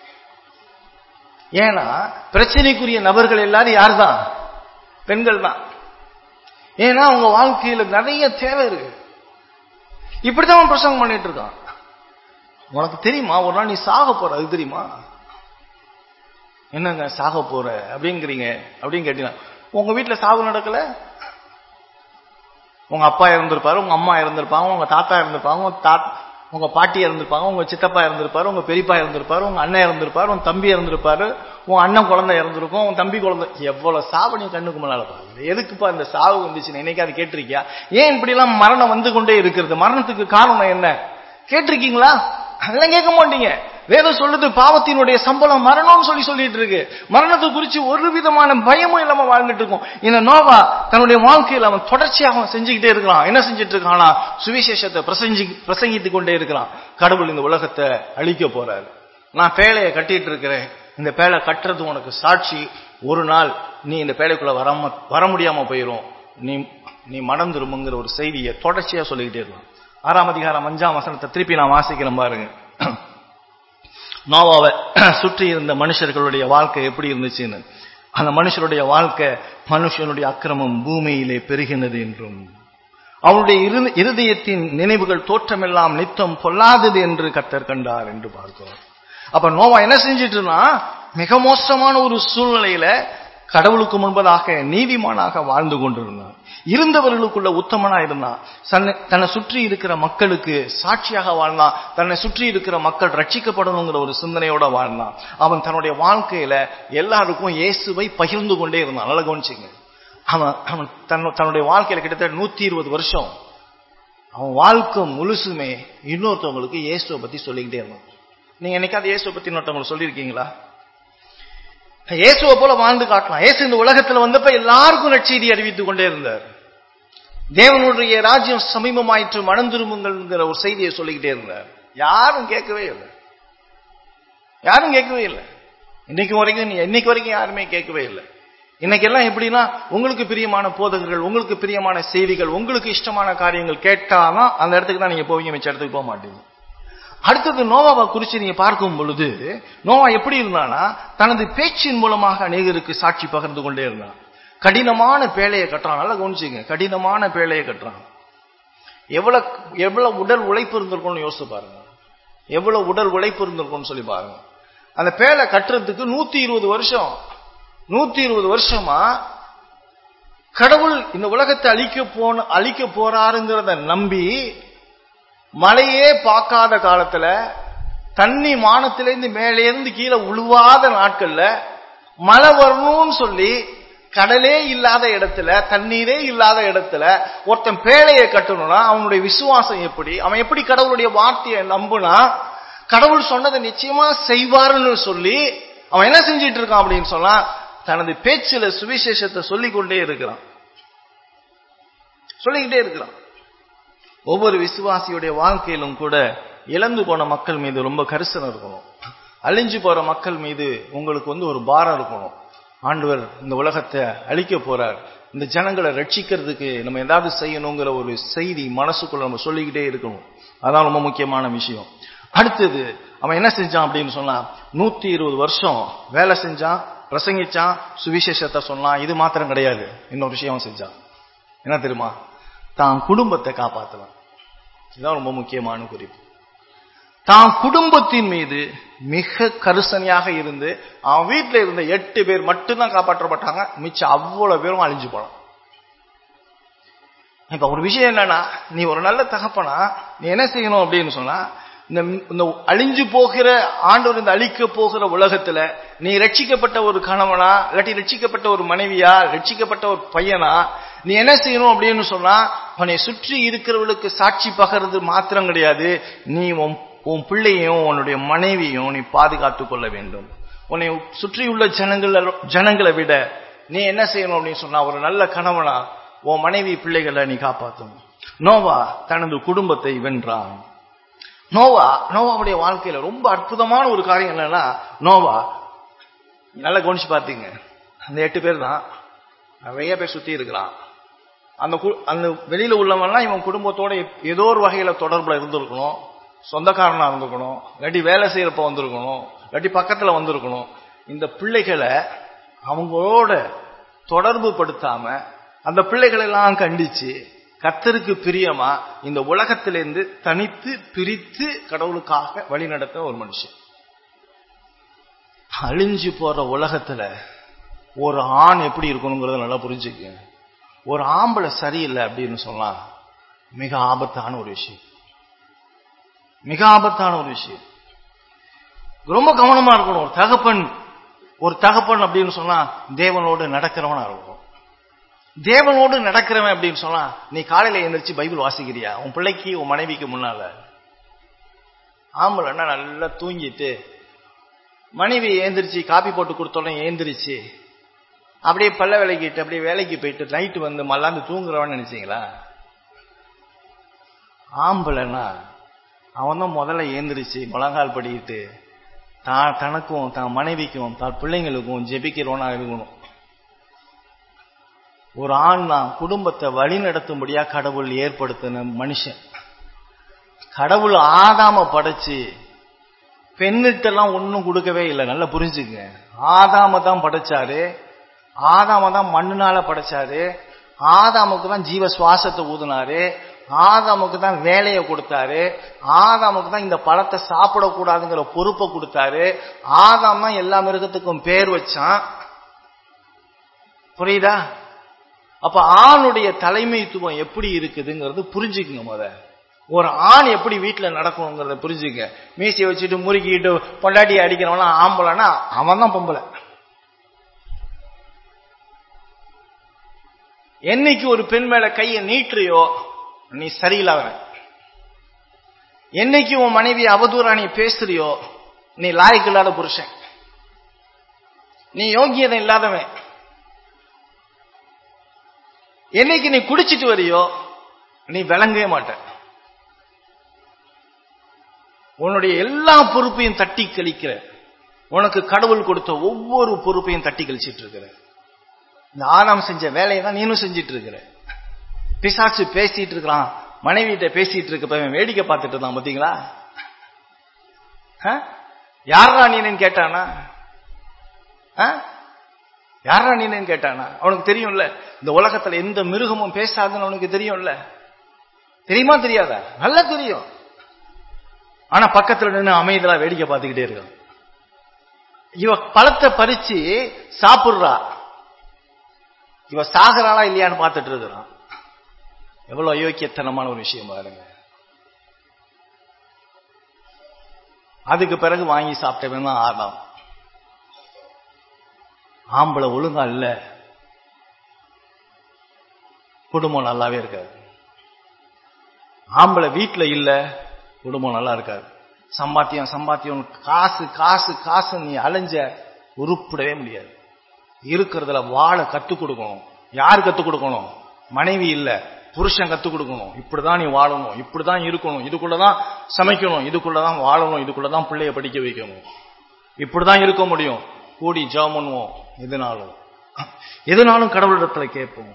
ஏன்னா பிரச்சனைக்குரிய நபர்கள் எல்லாரும் யார் தான்? பெண்கள் தான். ஏன்னா அவங்க வாழ்க்கையில நிறைய தேவை இருக்கு. இப்படிதான் அவன் பிரசங்கம் பண்ணிட்டு இருக்கான். உனக்கு தெரியுமா ஒரு நாள் நீ சாக போற, அது தெரியுமா? என்னங்க சாக போற அப்படிங்கிறீங்க அப்படின்னு கேட்டீங்கன்னா, உங்க வீட்டுல சாவு நடக்கல, உங்க அப்பா இருந்திருப்பாரு, உங்க அம்மா இருந்திருப்பாங்க, உங்க தாத்தா இருந்திருப்பாங்க, உங்க பாட்டி இருந்திருப்பாங்க, உங்க சித்தப்பா இருந்திருப்பாரு, உங்க பெரியப்பா இருந்திருப்பாரு, உங்க அண்ணன் இருந்திருப்பாரு, உங்க தம்பி இருந்திருப்பாரு, உன் அண்ணன் குழந்தை இருந்திருக்கும், உன் தம்பி குழந்தை. எவ்வளவு சாவு நீ கண்ணுக்கு முன்னால பாருங்க. எதுக்குப்பா இந்த சாவு வந்துச்சுன்னு என்னைக்கு அது கேட்டிருக்கியா? ஏன் இப்படி எல்லாம் மரணம் வந்து கொண்டே இருக்கிறது? மரணத்துக்கு காரணம் என்ன கேட்டிருக்கீங்களா? அதெல்லாம் கேட்க மாட்டீங்க. வேதம் சொல்லுது பாவத்தினுடைய சம்பளம் மரணம்னு சொல்லிட்டு இருக்கு. மரணத்தை குறிச்சு ஒரு விதமான பயமும் இல்லாம வாழ்ந்துட்டு இருக்கும். இந்த நோவா தன்னுடைய வாழ்க்கையில் அவன் தொடர்ச்சியாக செஞ்சுக்கிட்டே இருக்கிறான். என்ன செஞ்சுட்டு இருக்கானா? சுவிசேஷத்தை பிரசங்கித்து கொண்டே இருக்கிறான். கடவுள் இந்த உலகத்தை அழிக்க போறாரு. நான் பேழையை கட்டிட்டு இருக்கிறேன், இந்த பேழை கட்டுறது உனக்கு சாட்சி. ஒரு நாள் நீ இந்த பேழைக்குள்ள வர முடியாம போயிரும், நீ மனம் திரும்புங்கிற ஒரு செய்தியை தொடர்ச்சியா சொல்லிக்கிட்டே இருக்கலாம். 6ஆம் அதிகாரம் 5ஆம் வசனத்தை திருப்பி நான் வாசிக்கிறேன் பாருங்க. நோவாவை சுற்றி இருந்த மனுஷர்களுடைய வாழ்க்கை எப்படி இருந்துச்சுன்னு. அந்த மனுஷருடைய வாழ்க்கை, மனுஷனுடைய அக்கிரமம் பூமியிலே பெருகினது என்றும் அவனுடைய இருதயத்தின் நினைவுகள் தோற்றமெல்லாம் நித்தம் பொல்லாதது என்று கர்த்தர் கண்டார் என்று பார்க்கிறோம். அப்ப நோவா என்ன செஞ்சிட்டு இருந்தா? மிக மோசமான ஒரு சூழ்நிலையில கடவுளுக்கு முன்பதாக நீதிமானாக வாழ்ந்து கொண்டிருந்தான். இருந்தவர்களுக்குள்ள உத்தமனா இருந்தான். தன்னை சுற்றி இருக்கிற மக்களுக்கு சாட்சியாக வாழ்ந்தான். தன்னை சுற்றி இருக்கிற மக்கள் ரட்சிக்கப்படணுங்கிற ஒரு சிந்தனையோட வாழ்ந்தான். அவன் தன்னுடைய வாழ்க்கையில எல்லாருக்கும் இயேசுவை பகிர்ந்து கொண்டே இருந்தான். நல்லா கவனிச்சுங்க. அவன் தன்னுடைய வாழ்க்கையில கிட்டத்தட்ட 120 வருஷம் அவன் வாழ்க்கை முழுசுமே இன்னொருத்தவங்களுக்கு இயேசுவை பத்தி சொல்லிக்கிட்டே இருந்தான். நீங்க என்னைக்காவது இயேசுவை பத்தி இன்னொருத்தவங்களுக்கு சொல்லியிருக்கீங்களா? இயேசுவை போல வாழ்ந்து காட்டலாம். இயேசு இந்த உலகத்துல வந்தப்ப எல்லாருக்கும் நற்செய்தி அறிவித்துக் கொண்டே இருந்தார். தேவனுடைய ராஜ்யம் சமீபமாயிற்று, மனம் திரும்புங்கள்ங்கிற ஒரு செய்தியை சொல்லிக்கிட்டே இருந்தார். யாரும் கேட்கவே இல்லை. இன்னைக்கு வரைக்கும் யாருமே கேட்கவே இல்லை. இன்னைக்கு எல்லாம் எப்படின்னா, உங்களுக்கு பிரியமான போதகர்கள், உங்களுக்கு பிரியமான செய்திகள், உங்களுக்கு இஷ்டமான காரியங்கள் கேட்டாதான் அந்த இடத்துக்கு தான் நீங்க போவீங்க, மிச்ச இடத்துக்கு போக மாட்டீங்க. அடுத்தது நோவாவை குறித்து நீங்க பார்க்கும் பொழுது, நோவா எப்படி இருந்தானா, தனது பேச்சின் மூலமாக அநேகருக்கு சாட்சி பகிர்ந்து கொண்டே இருந்தான். கடினமான பேழையை கட்டுறான். நல்லா கவனிச்சுங்க, கடினமான பேழையை கட்டுறான். எவ்வளவு உடல் உழைப்பு இருந்திருக்கும்னு யோசிச்சு பாருங்க. எவ்வளவு உடல் உழைப்பு இருந்திருக்கும்னு சொல்லி பாருங்க. அந்த பேழை கட்டுறதுக்கு 120 வருஷமா கடவுள் இந்த உலகத்தை அழிக்க போறாருங்கிறத நம்பி, மழையே பார்க்காத காலத்துல, தண்ணி மானத்திலிருந்து மேலே இருந்து கீழே உழுவாத நாட்கள்ல, மழை வரணும்னு சொல்லி கடலே இல்லாத இடத்துல, தண்ணீரே இல்லாத இடத்துல ஒருத்தன் பேழையை கட்டணும்னா அவனுடைய விசுவாசம் எப்படி? அவன் எப்படி கடவுளுடைய வார்த்தையை நம்புனா கடவுள் சொன்னதை நிச்சயமா செய்வாருன்னு சொல்லி அவன் என்ன செஞ்சிட்டு இருக்கான் அப்படின்னு சொன்னா, தனது பேச்சில சுவிசேஷத்தை சொல்லிக்கிட்டே இருக்கிறான். ஒவ்வொரு விசுவாசியுடைய வாழ்க்கையிலும் கூட இழந்து போன மக்கள் மீது ரொம்ப கரிசனை இருக்கணும். அழிஞ்சு போற மக்கள் மீது உங்களுக்கு ஒரு பாரம் இருக்கணும். ஆண்டவர் இந்த உலகத்தை அழிக்க போறார், இந்த ஜனங்களை ரட்சிக்கிறதுக்கு நம்ம ஏதாவது செய்யணுங்கிற ஒரு செய்தி மனசுக்குள்ள நம்ம சொல்லிக்கிட்டே இருக்கணும். அதான் ரொம்ப முக்கியமான விஷயம். அடுத்தது அவன் என்ன செஞ்சான் அப்படின்னு சொன்னா, 120 வருஷம் வேலை செஞ்சான், பிரசங்கிச்சான், சுவிசேஷத்தை சொன்னான். இது மாத்திரம் கிடையாது, இன்னொரு விஷயம் செஞ்சான். என்ன தெரியுமா? தான் குடும்பத்தை காப்பாற்றலாம். இதுதான் ரொம்ப முக்கியமான குறிப்பு. தான் குடும்பத்தின் மீது மிக கரிசனையாக இருந்து, அவன் வீட்டில் இருந்த 8 பேர் மட்டும்தான் காப்பாற்றப்பட்டாங்க, மிச்சம் அவ்வளவு பேரும் அழிஞ்சு போனான். இப்ப ஒரு விஷயம் என்னன்னா, நீ ஒரு நல்ல தகப்பனா நீ என்ன செய்யணும் அப்படின்னு சொன்னா, இந்த அழிஞ்சு போகிற ஆண்டவர் இந்த அழிக்க போகிற உலகத்துல நீ ரட்சிக்கப்பட்ட ஒரு கணவனா, இல்லாட்டி ரட்சிக்கப்பட்ட ஒரு மனைவியா, ரட்சிக்கப்பட்ட ஒரு பையனா, நீ என்ன செய்யணும் அப்படின்னு சொன்னா, உன்னை சுற்றி இருக்கிறவர்களுக்கு சாட்சி பகர்றது மாத்திரம் கிடையாது, நீ உன் பிள்ளையும் உன்னுடைய மனைவியும் நீ பாதுகாத்துக் கொள்ள வேண்டும். உன்னை சுற்றியுள்ள ஜனங்களை விட நீ என்ன செய்யணும் அப்படின்னு சொன்னா, ஒரு நல்ல கணவனா உன் மனைவி பிள்ளைகளை நீ காப்பாற்றணும். நோவா தனது குடும்பத்தை வென்றான். நோவாவுடைய வாழ்க்கையில ரொம்ப அற்புதமான ஒரு காரியம் என்னன்னா, நோவா நல்லா கவனிச்சு பார்த்தீங்க, அந்த 8 பேர் தான் நிறைய பேர் சுத்தி இருக்கிறான். அந்த வெளியில உள்ளவன்லாம் இவன் குடும்பத்தோட ஏதோ ஒரு வகையில தொடர்புல இருந்திருக்கணும், சொந்தக்காரனா இருந்திருக்கணும், இல்லாட்டி வேலை செய்யறப்ப வந்திருக்கணும், இல்லாட்டி பக்கத்துல வந்திருக்கணும். இந்த பிள்ளைகளை அவங்களோட தொடர்பு படுத்தாம அந்த பிள்ளைகளை எல்லாம் கண்டிச்சு கர்த்தருக்கு பிரியமா இந்த உலகத்திலிருந்து தனித்து பிரித்து கடவுளுக்காக வழி நடத்த ஒரு மனுஷன். அழிஞ்சு போற உலகத்துல ஒரு ஆண் எப்படி இருக்கணுங்கிறத நல்லா புரிஞ்சுக்க. ஒரு ஆம்பளை சரியில்லை அப்படின்னு சொன்னா மிக ஆபத்தான ஒரு விஷயம். மிக ஆபத்தான ஒரு விஷயம். ரொம்ப கவனமா இருக்கணும். ஒரு தகப்பன் அப்படின்னு சொன்னா தேவனோடு நடக்கிறவனா இருக்கும். தேவனோடு நடக்கிறவன் அப்படின்னு சொன்னா, நீ காலையில எழுந்திரிச்சு பைபிள் வாசிக்கிறியா உன் பிள்ளைக்கு உன் மனைவிக்கு முன்னால? ஆம்பளைன்னா நல்லா தூங்கிட்டு மனைவி ஏந்திரிச்சு காப்பி போட்டு கொடுத்தோட ஏந்திரிச்சு அப்படியே பல்ல விளக்கிட்டு அப்படியே வேலைக்கு போயிட்டு நைட்டு வந்து மல்லாந்து தூங்குறவன்னு நினைச்சீங்களா? ஆம்பளைன்னா அவன் தான் முதல்ல ஏந்திரிச்சு முழங்கால் படிக்கிட்டு தனக்கும் தான் மனைவிக்கும் தான் பிள்ளைங்களுக்கும் ஜெபிக்கிறவனா இருக்கணும். ஒரு ஆண் தான் குடும்பத்தை வழி நடத்தும்படியா கடவுள் ஏற்படுத்தின மனுஷன். கடவுள் ஆதாம படைச்சு பெண்ணிட்டெல்லாம் ஒன்னும் கொடுக்கவே இல்லை. நல்லா புரிஞ்சுங்க. ஆதாம தான் படைச்சாரு. ஆதாம தான் மண்ணுனால படைச்சாரு. ஆதாமுக்கு தான் ஜீவ சுவாசத்தை ஊதினாரு. ஆதாமுக்கு தான் வேலையை கொடுத்தாரு. ஆதாமுக்கு தான் இந்த பழத்தை சாப்பிடக்கூடாதுங்கிற பொறுப்பை கொடுத்தாரு. ஆதாம் தான் எல்லா மிருகத்துக்கும் பேர் வச்சான். புரியுதா? அப்ப ஆணுடைய தலைமைத்துவம் எப்படி இருக்குதுங்கிறது புரிஞ்சுக்குங்க. முத ஒரு ஆண் எப்படி வீட்டுல நடக்கணுங்கிறத புரிஞ்சுக்க. மீசியை வச்சுட்டு முறுக்கிட்டு பொண்டாட்டியை அடிக்கிறவனா ஆம்பளைன்னா அவன் தான் பொம்பளை. என்னைக்கு ஒரு பெண் மேல கையை நீட்டுறியோ நீ சரியில்லாதவன். என்னைக்கு உன் மனைவி அவதூறா நீ பேசுறியோ நீ லாய்க்கு இல்லாத புருஷன், நீ யோகியதை இல்லாதவன். என்னைக்கு நீ குடிச்சிட்டு வரியோ நீ விளங்கவே மாட்ட. உன்னுடைய எல்லா பொறுப்பையும் தட்டி கழிக்கிற. உனக்கு கடவுள் கொடுத்த ஒவ்வொரு பொறுப்பையும் தட்டி கழிச்சிட்டு இருக்கிற. இந்த ஆதாம் செஞ்ச வேலையை தான் நீனும் செஞ்சிட்டு இருக்கிற. பிசாசு பேசிட்டு இருக்கிறான், மனைவிட்ட பேசிட்டு இருக்க வேடிக்கை பார்த்துட்டு இருந்தான். பாத்தீங்களா? யாரா நீன்னு கேட்டானா? யாரா நீன்னு கேட்டானா? அவனுக்கு தெரியும்ல இந்த உலகத்துல எந்த மிருகமும் பேசாதுன்னு அவனுக்கு தெரியும்ல. தெரியுமா தெரியாதா? நல்லா தெரியும். ஆனா பக்கத்துல நின்று அமைதியா வேடிக்கை பார்த்துக்கிட்டே இருக்கான். இவ பழத்தை பறிச்சு சாப்பிடுறா, இவ சாகராளா இல்லையான்னு பார்த்துட்டு இருக்கிறான். எவ்வளவு அயோக்கியத்தனமான ஒரு விஷயம் பாருங்க. அதுக்கு பிறகு வாங்கி சாப்பிட்டவன் தான் ஆதாம். ஆம்பளை ஒழுங்கா இல்ல, குடும்பம் நல்லாவே இருக்காது. ஆம்பளை வீட்டுல இல்ல, குடும்பம் நல்லா இருக்காது. சம்பாத்தியம் சம்பாத்தியம், காசு காசு காசு, நீ அலைஞ்ச உருப்படவே முடியாது. இருக்கிறதுல வாழ கத்துக் கொடுக்கணும். யார் கத்துக் கொடுக்கணும்? மனைவி இல்ல, புருஷன் கத்துக் கொடுக்கணும். இப்படிதான் நீ வாழணும், இப்படிதான் இருக்கணும், இதுக்குள்ளதான் சமைக்கணும், இதுக்குள்ளதான் வாழணும், இதுக்குள்ளதான் பிள்ளைய படிக்க வைக்கணும், இப்படிதான் இருக்க முடியும். கூடி ஜெபம் பண்ணுவோம். எதுனாலும் கடவுளிடத்துல கேட்போம்.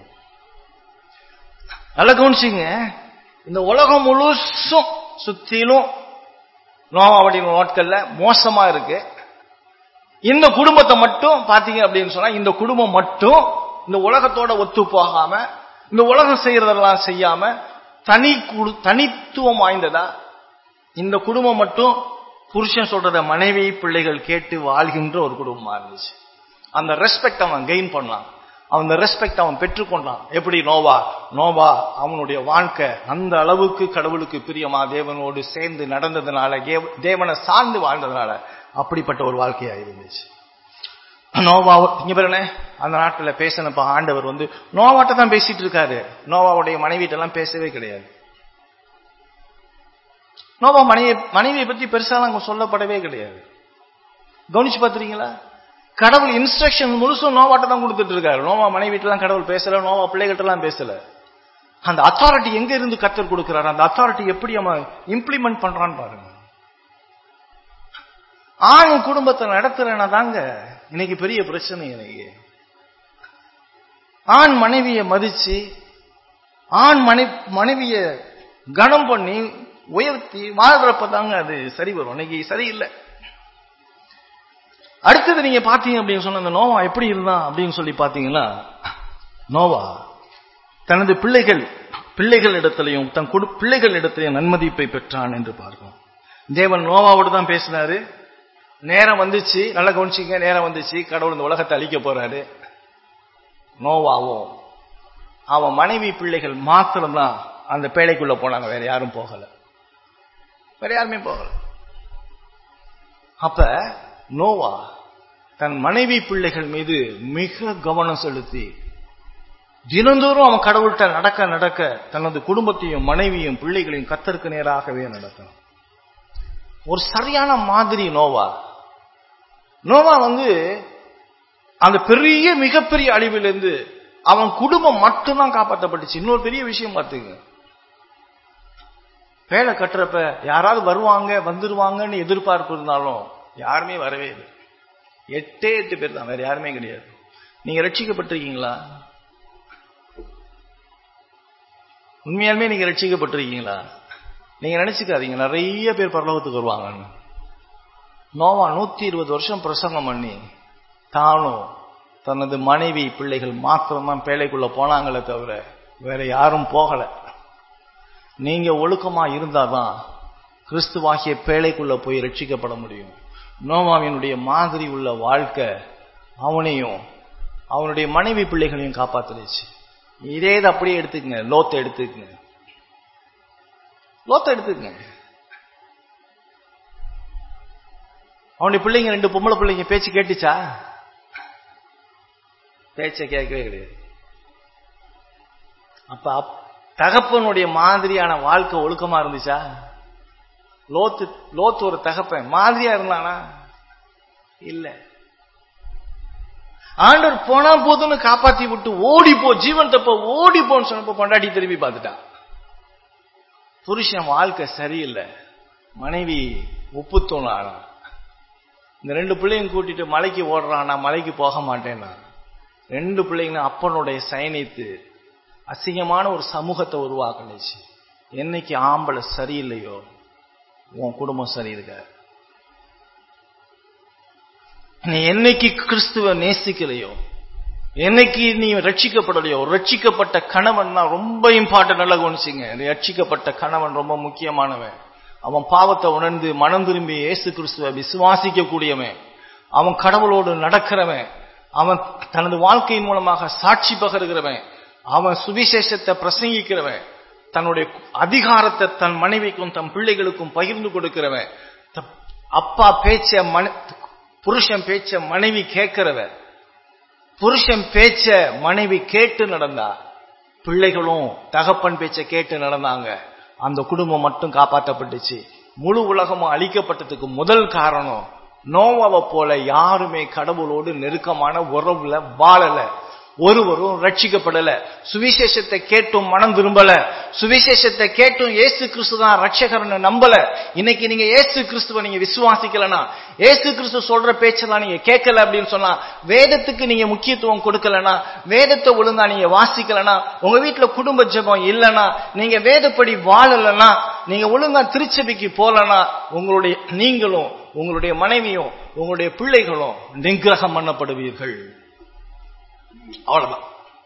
நல்ல கவனிச்சுங்க. இந்த உலகம் முழுசும் சுத்திலும் நோவாவுடைய நாட்கள்ல மோசமா இருக்கு. இந்த குடும்பத்தை மட்டும் பாத்தீங்க அப்படின்னு சொன்னா, இந்த குடும்பம் மட்டும் இந்த உலகத்தோட ஒத்து போகாம, இந்த உலகம் செய்யறதெல்லாம் செய்யாம தனித்துவம் வாய்ந்ததா இந்த குடும்பம் மட்டும் புருஷன் சொல்றத மனைவி பிள்ளைகள் கேட்டு வாழ்கின்ற ஒரு குடும்பமா இருந்துச்சு. அந்த ரெஸ்பெக்ட் அவன் கெயின் பண்ணலாம், அந்த ரெஸ்பெக்ட் அவன் பெற்றுக்கொண்டான். எப்படி? நோவா அவனுடைய வாழ்க்கை அந்த அளவுக்கு கடவுளுக்கு பிரியமா தேவனோடு சேர்ந்து நடந்ததுனால, தேவனை சார்ந்து வாழ்ந்ததுனால அப்படிப்பட்ட ஒரு வாழ்க்கையா இருந்துச்சு. நோவா இங்க பாருங்க, அந்த நாட்டுல பேசினப்ப ஆண்டவர் நோவாட்ட தான் பேசிட்டு இருக்காரு. நோவாவுடைய மனைவிட்ட எல்லாம் பேசவே கிடையாது. நோவா மனைவியை பத்தி பெருசாலாம் சொல்லப்படவே கிடையாது. கவனிச்சு பாத்துறீங்களா? கடவுள் இன்ஸ்ட்ரக்ஷன் முழுசும் நோவாட்ட தான் கொடுத்துட்டு இருக்காரு. நோவா மனைவிட்ட எல்லாம் கடவுள் பேசல, நோவா பிள்ளைகிட்ட எல்லாம் பேசல. அந்த அத்தாரிட்டி எங்க இருந்து கர்த்தர் கொடுக்கிறாரு, அந்த அத்தாரிட்டி எப்படி அவன் இம்ப்ளிமெண்ட் பண்றான்னு பாருங்க. ஆண் குடும்பத்தை நடத்துறேன்னா தாங்க இன்னைக்கு பெரிய பிரச்சனை. எனக்கு ஆண் மனைவியை மதிச்சு, ஆண் மனைவிய கனம் பண்ணி உயர்த்தி வாழ்றப்பதாங்க அது சரி வரும். இன்னைக்கு சரியில்லை. அடுத்தது நீங்க பாத்தீங்க அப்படின்னு சொன்ன, அந்த நோவா எப்படி இருந்தான் அப்படின்னு சொல்லி பாத்தீங்கன்னா, நோவா தனது பிள்ளைகள் இடத்திலையும் தன் பிள்ளைகள் இடத்திலையும் நன்மதிப்பை பெற்றான் என்று பார்க்கிறோம். தேவன் நோவாவோடு தான் பேசினாரு. நேரம் வந்துச்சு, நல்லா கவனிச்சிங்க, நேரம் வந்துச்சு, கடவுள் இந்த உலகத்தை அழிக்க போறாரு. நோவாவும் அவன் மனைவி பிள்ளைகள் மாத்திரம்தான் அந்த பேழைக்குள்ள போனாங்க. வேற யாரும் போகல, வேற யாருமே போகல. அப்ப நோவா தன் மனைவி பிள்ளைகள் மீது மிக கவனம் செலுத்தி தினந்தோறும் அவன் கடவுள்கிட்ட நடக்க நடக்க தனது குடும்பத்தையும் மனைவியும் பிள்ளைகளையும் கர்த்தருக்கு நேராகவே நடக்கணும். ஒரு சரியான மாதிரி நோவா அந்த பெரிய மிகப்பெரிய அழிவிலிருந்து அவன் குடும்பம் மட்டும்தான் காப்பாற்றப்பட்டுச்சு. இன்னொரு பெரிய விஷயம் பார்த்துங்க, பேழை கட்டுறப்ப யாராவது வருவாங்க வந்துருவாங்கன்னு எதிர்பார்ப்பு இருந்தாலும் யாருமே வரவே இல்லை. 8 பேர் தான், வேற யாருமே கிடையாது. நீங்க ரட்சிக்கப்பட்டிருக்கீங்களா? உண்மையாலுமே நீங்க ரட்சிக்கப்பட்டிருக்கீங்களா? நீங்க நினைச்சுக்காதீங்க நிறைய பேர் பரலோகத்துக்கு வருவாங்கன்னு. நோவா 120 வருஷம் பிரசங்கம் பண்ணி தானும் தனது மனைவி பிள்ளைகள் மாத்திரம்தான் பேழைக்குள்ள போனாங்களே தவிர வேற யாரும் போகல. நீங்க ஒழுக்கமா இருந்தாதான் கிறிஸ்துவாகிய பேழைக்குள்ள போய் ரட்சிக்கப்பட முடியும். நோவாவினுடைய மாதிரி உள்ள வாழ்க்கை அவனையும் அவனுடைய மனைவி பிள்ளைகளையும் காப்பாத்துச்சு. இதே அப்படியே எடுத்துக்கங்க, லோத்தை எடுத்துக்கங்க. அவனுடைய பிள்ளைங்க 2 பொம்பளை பிள்ளைங்க பேச்சு கேட்டுச்சா? பேச்ச கேட்கவே கிடையாது. அப்ப தகப்பனுடைய மாதிரியான வாழ்க்கை ஒழுக்கமா இருந்துச்சா? லோத்து ஒரு தகப்பன் மாதிரியா இருந்தானா? இல்ல. ஆண்டவர் போனா போதுன்னு காப்பாத்தி விட்டு ஓடிப்போ, ஜீவன் தப்ப ஓடிப்போன்னு சொன்னப்ப கொண்டாடி திரும்பி பார்த்துட்டான். புருஷன் வாழ்க்கை சரியில்லை, மனைவி உப்புத்தூண் ஆனா. இந்த 2 பிள்ளைங்க கூட்டிட்டு மலைக்கு ஓடுறான், நான் மலைக்கு போக மாட்டேன்னா. 2 பிள்ளைங்க அப்பனுடைய சயனித்து அசிங்கமான ஒரு சமூகத்தை உருவாக்குனுச்சு. என்னைக்கு ஆம்பளை சரியில்லையோ உன் குடும்பம் சரியிருக்க. நீ என்னைக்கு கிறிஸ்துவ நேசிக்கலையோ, என்னைக்கு நீ ரட்சிக்கப்படலையோ, ரட்சிக்கப்பட்ட கணவன் ரொம்ப இம்பார்ட்டன்ட். நல்லா கவனிச்சிங்க, ரட்சிக்கப்பட்ட கணவன் ரொம்ப முக்கியமானவன். அவன் பாவத்தை உணர்ந்து மனம் திரும்பி இயேசு கிறிஸ்துவ விசுவாசிக்க கூடியவன், அவன் கடவுளோடு நடக்கிறவன், அவன் தனது வாழ்க்கையின் மூலமாக சாட்சி பகருகிறவன், அவன் சுவிசேஷத்தை பிரசங்கிக்கிறவன், தன்னுடைய அதிகாரத்தை தன் மனைவிக்கும் தன் பிள்ளைகளுக்கும் பகிர்ந்து கொடுக்கிறவன், அப்பா பேச்ச புருஷன் பேச்ச மனைவி கேட்கிறவன், புருஷன் பேச்ச மனைவி கேட்டு நடந்தா, பிள்ளைகளும் தகப்பன் பேச்ச கேட்டு நடந்தாங்க. அந்த குடும்பம் மட்டும் காப்பாற்றப்பட்டுச்சு. முழு உலகமும் அழிக்கப்பட்டதுக்கு முதல் காரணம் நோவாவை போல யாருமே கடவுளோடு நெருக்கமான உறவுல வாழல, ஒருவரும் ரட்சிக்கப்படல. சுவிசேஷத்தை கேட்டும் மனம் திரும்பல, சுவிசேஷத்தை கேட்டும் இயேசு கிறிஸ்து தான் ரட்சகர்னு நம்பல. இன்னைக்கு நீங்க இயேசு கிறிஸ்துவை நீங்க விசுவாசிக்கலனா, இயேசு கிறிஸ்து சொல்ற பேச்செல்லாம் நீங்க கேட்கல அப்படின்னு சொன்னா, வேதத்துக்கு நீங்க முக்கியத்துவம் கொடுக்கலனா, வேதத்தை ஒழுங்கா நீங்க வாசிக்கலனா, உங்க வீட்டுல குடும்ப ஜெபம் இல்லனா, நீங்க வேதப்படி வாழலனா, நீங்க ஒழுங்கா திருச்சபைக்கு போலனா, நீங்களும் உங்களுடைய மனைவியும் உங்களுடைய பிள்ளைகளும் நிக்கிரகம் பண்ணப்படுவீர்கள். அவ்வளவுதான்.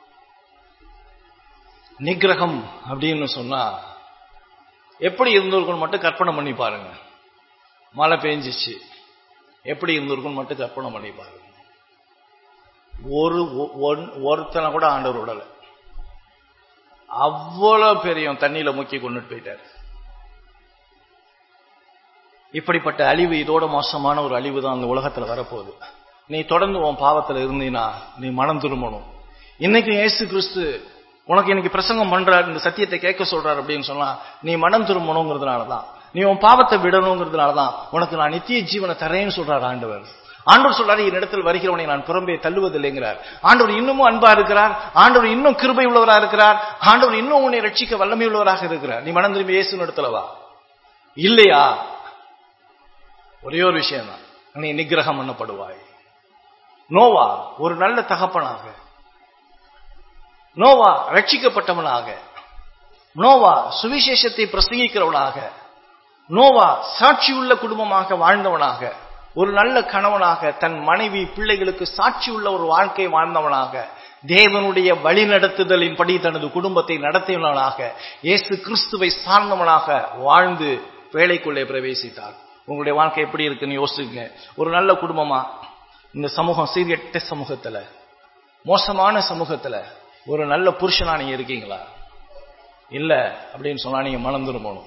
நிக்கிரகம் அப்படின்னு சொன்னா எப்படி இருந்திருக்கும் மட்டும் கற்பனை பண்ணி பாருங்க. மழை பெஞ்சிச்சு, எப்படி இருந்திருக்கும் மட்டும் கற்பனை பண்ணி பாருங்க. ஒருத்தனை கூட ஆண்டவர் விடல, அவ்வளவு பெரிய தண்ணியில முக்கி கொண்டுட்டு போயிட்டார். இப்படிப்பட்ட அழிவு, இதோட மோசமான ஒரு அழிவு தான் அந்த உலகத்துல வரப்போகுது. நீ தொடர்ந்து உன் பாவத்துல இருந்தீனா நீ மனம் திரும்பணும். இன்னைக்கு இயேசு கிறிஸ்து உனக்கு இன்னைக்கு பிரசங்கம் பண்றாரு, இந்த சத்தியத்தை கேட்க சொல்றாரு அப்படின்னு சொன்னா நீ மனம் திரும்பணுங்கிறதுனாலதான், நீ உன் பாவத்தை விடணுங்கிறதுனாலதான் உனக்கு நான் நித்திய ஜீவனை தரேன்னு சொல்றாரு ஆண்டவர். ஆண்டவர் சொல்றாரு, என்னிடத்தில் வருகிறவனை நான் புறம்பே தள்ளுவதில்லைங்கிறார். ஆண்டவர் இன்னமும் அன்பா இருக்கிறார், ஆண்டவர் இன்னும் கிருபை உள்ளவராக இருக்கிறார், ஆண்டவர் இன்னும் உன்னை ரட்சிக்க வல்லமை உள்ளவராக இருக்கிறார். நீ மனம் திரும்பி இயேசு இடத்துல வா. இல்லையா, ஒரே ஒரு விஷயம் தான், நீ நிக்கிரகம் பண்ணப்படுவாய். நோவா ஒரு நல்ல தகப்பனாக, நோவா ரட்சிக்கப்பட்டவனாக, நோவா சுவிசேஷத்தை பிரசங்கிக்கிறவனாக, நோவா சாட்சியுள்ள குடும்பமாக வாழ்ந்தவனாக, ஒரு நல்ல கணவனாக, தன் மனைவி பிள்ளைகளுக்கு சாட்சி உள்ள ஒரு வாழ்க்கை வாழ்ந்தவனாக, தேவனுடைய வழி நடத்துதலின் படி தனது குடும்பத்தை நடத்தியவனாக, இயேசு கிறிஸ்துவை சார்ந்தவனாக வாழ்ந்து வேலைக்குள்ளே பிரவேசித்தார். உங்களுடைய வாழ்க்கை எப்படி இருக்குன்னு யோசிச்சுங்க. ஒரு நல்ல குடும்பமா இந்த சமூகம் சீர்கெட்ட சமூகத்துல, மோசமான சமூகத்துல ஒரு நல்ல புருஷனா நீங்க இருக்கீங்களா? இல்ல அப்படின்னு சொன்னா நீங்க மனம் திரும்பணும்.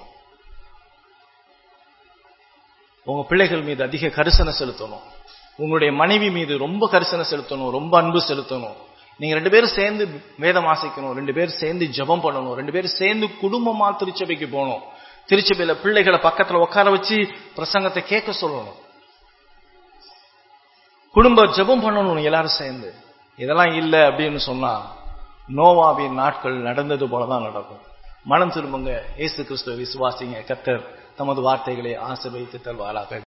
உங்க பிள்ளைகள் மீது அதிக கரிசனை செலுத்தணும். உங்களுடைய மனைவி மீது ரொம்ப கரிசனை செலுத்தணும், ரொம்ப அன்பு செலுத்தணும். நீங்க 2 பேரும் சேர்ந்து வேதம் வாசிக்கணும், 2 பேரும் சேர்ந்து ஜெபம் பண்ணணும், 2 பேரும் சேர்ந்து குடும்பமா திருச்சபைக்கு போகணும். திருச்சபையில பிள்ளைகளை பக்கத்துல உட்கார வச்சு பிரசங்கத்தை கேட்க சொல்லணும். குடும்ப ஜெபம் பண்ணணும் எல்லாரும் சேர்ந்து. இதெல்லாம் இல்லை அப்படின்னு சொன்னா நோவாவின் நாட்கள் நடந்தது போலதான் நடக்கும். மனம் திரும்புங்க, இயேசு கிறிஸ்துவை விசுவாசிங்க. கர்த்தர் தமது வார்த்தைகளை ஆசீர்வதித்து தருவாராக.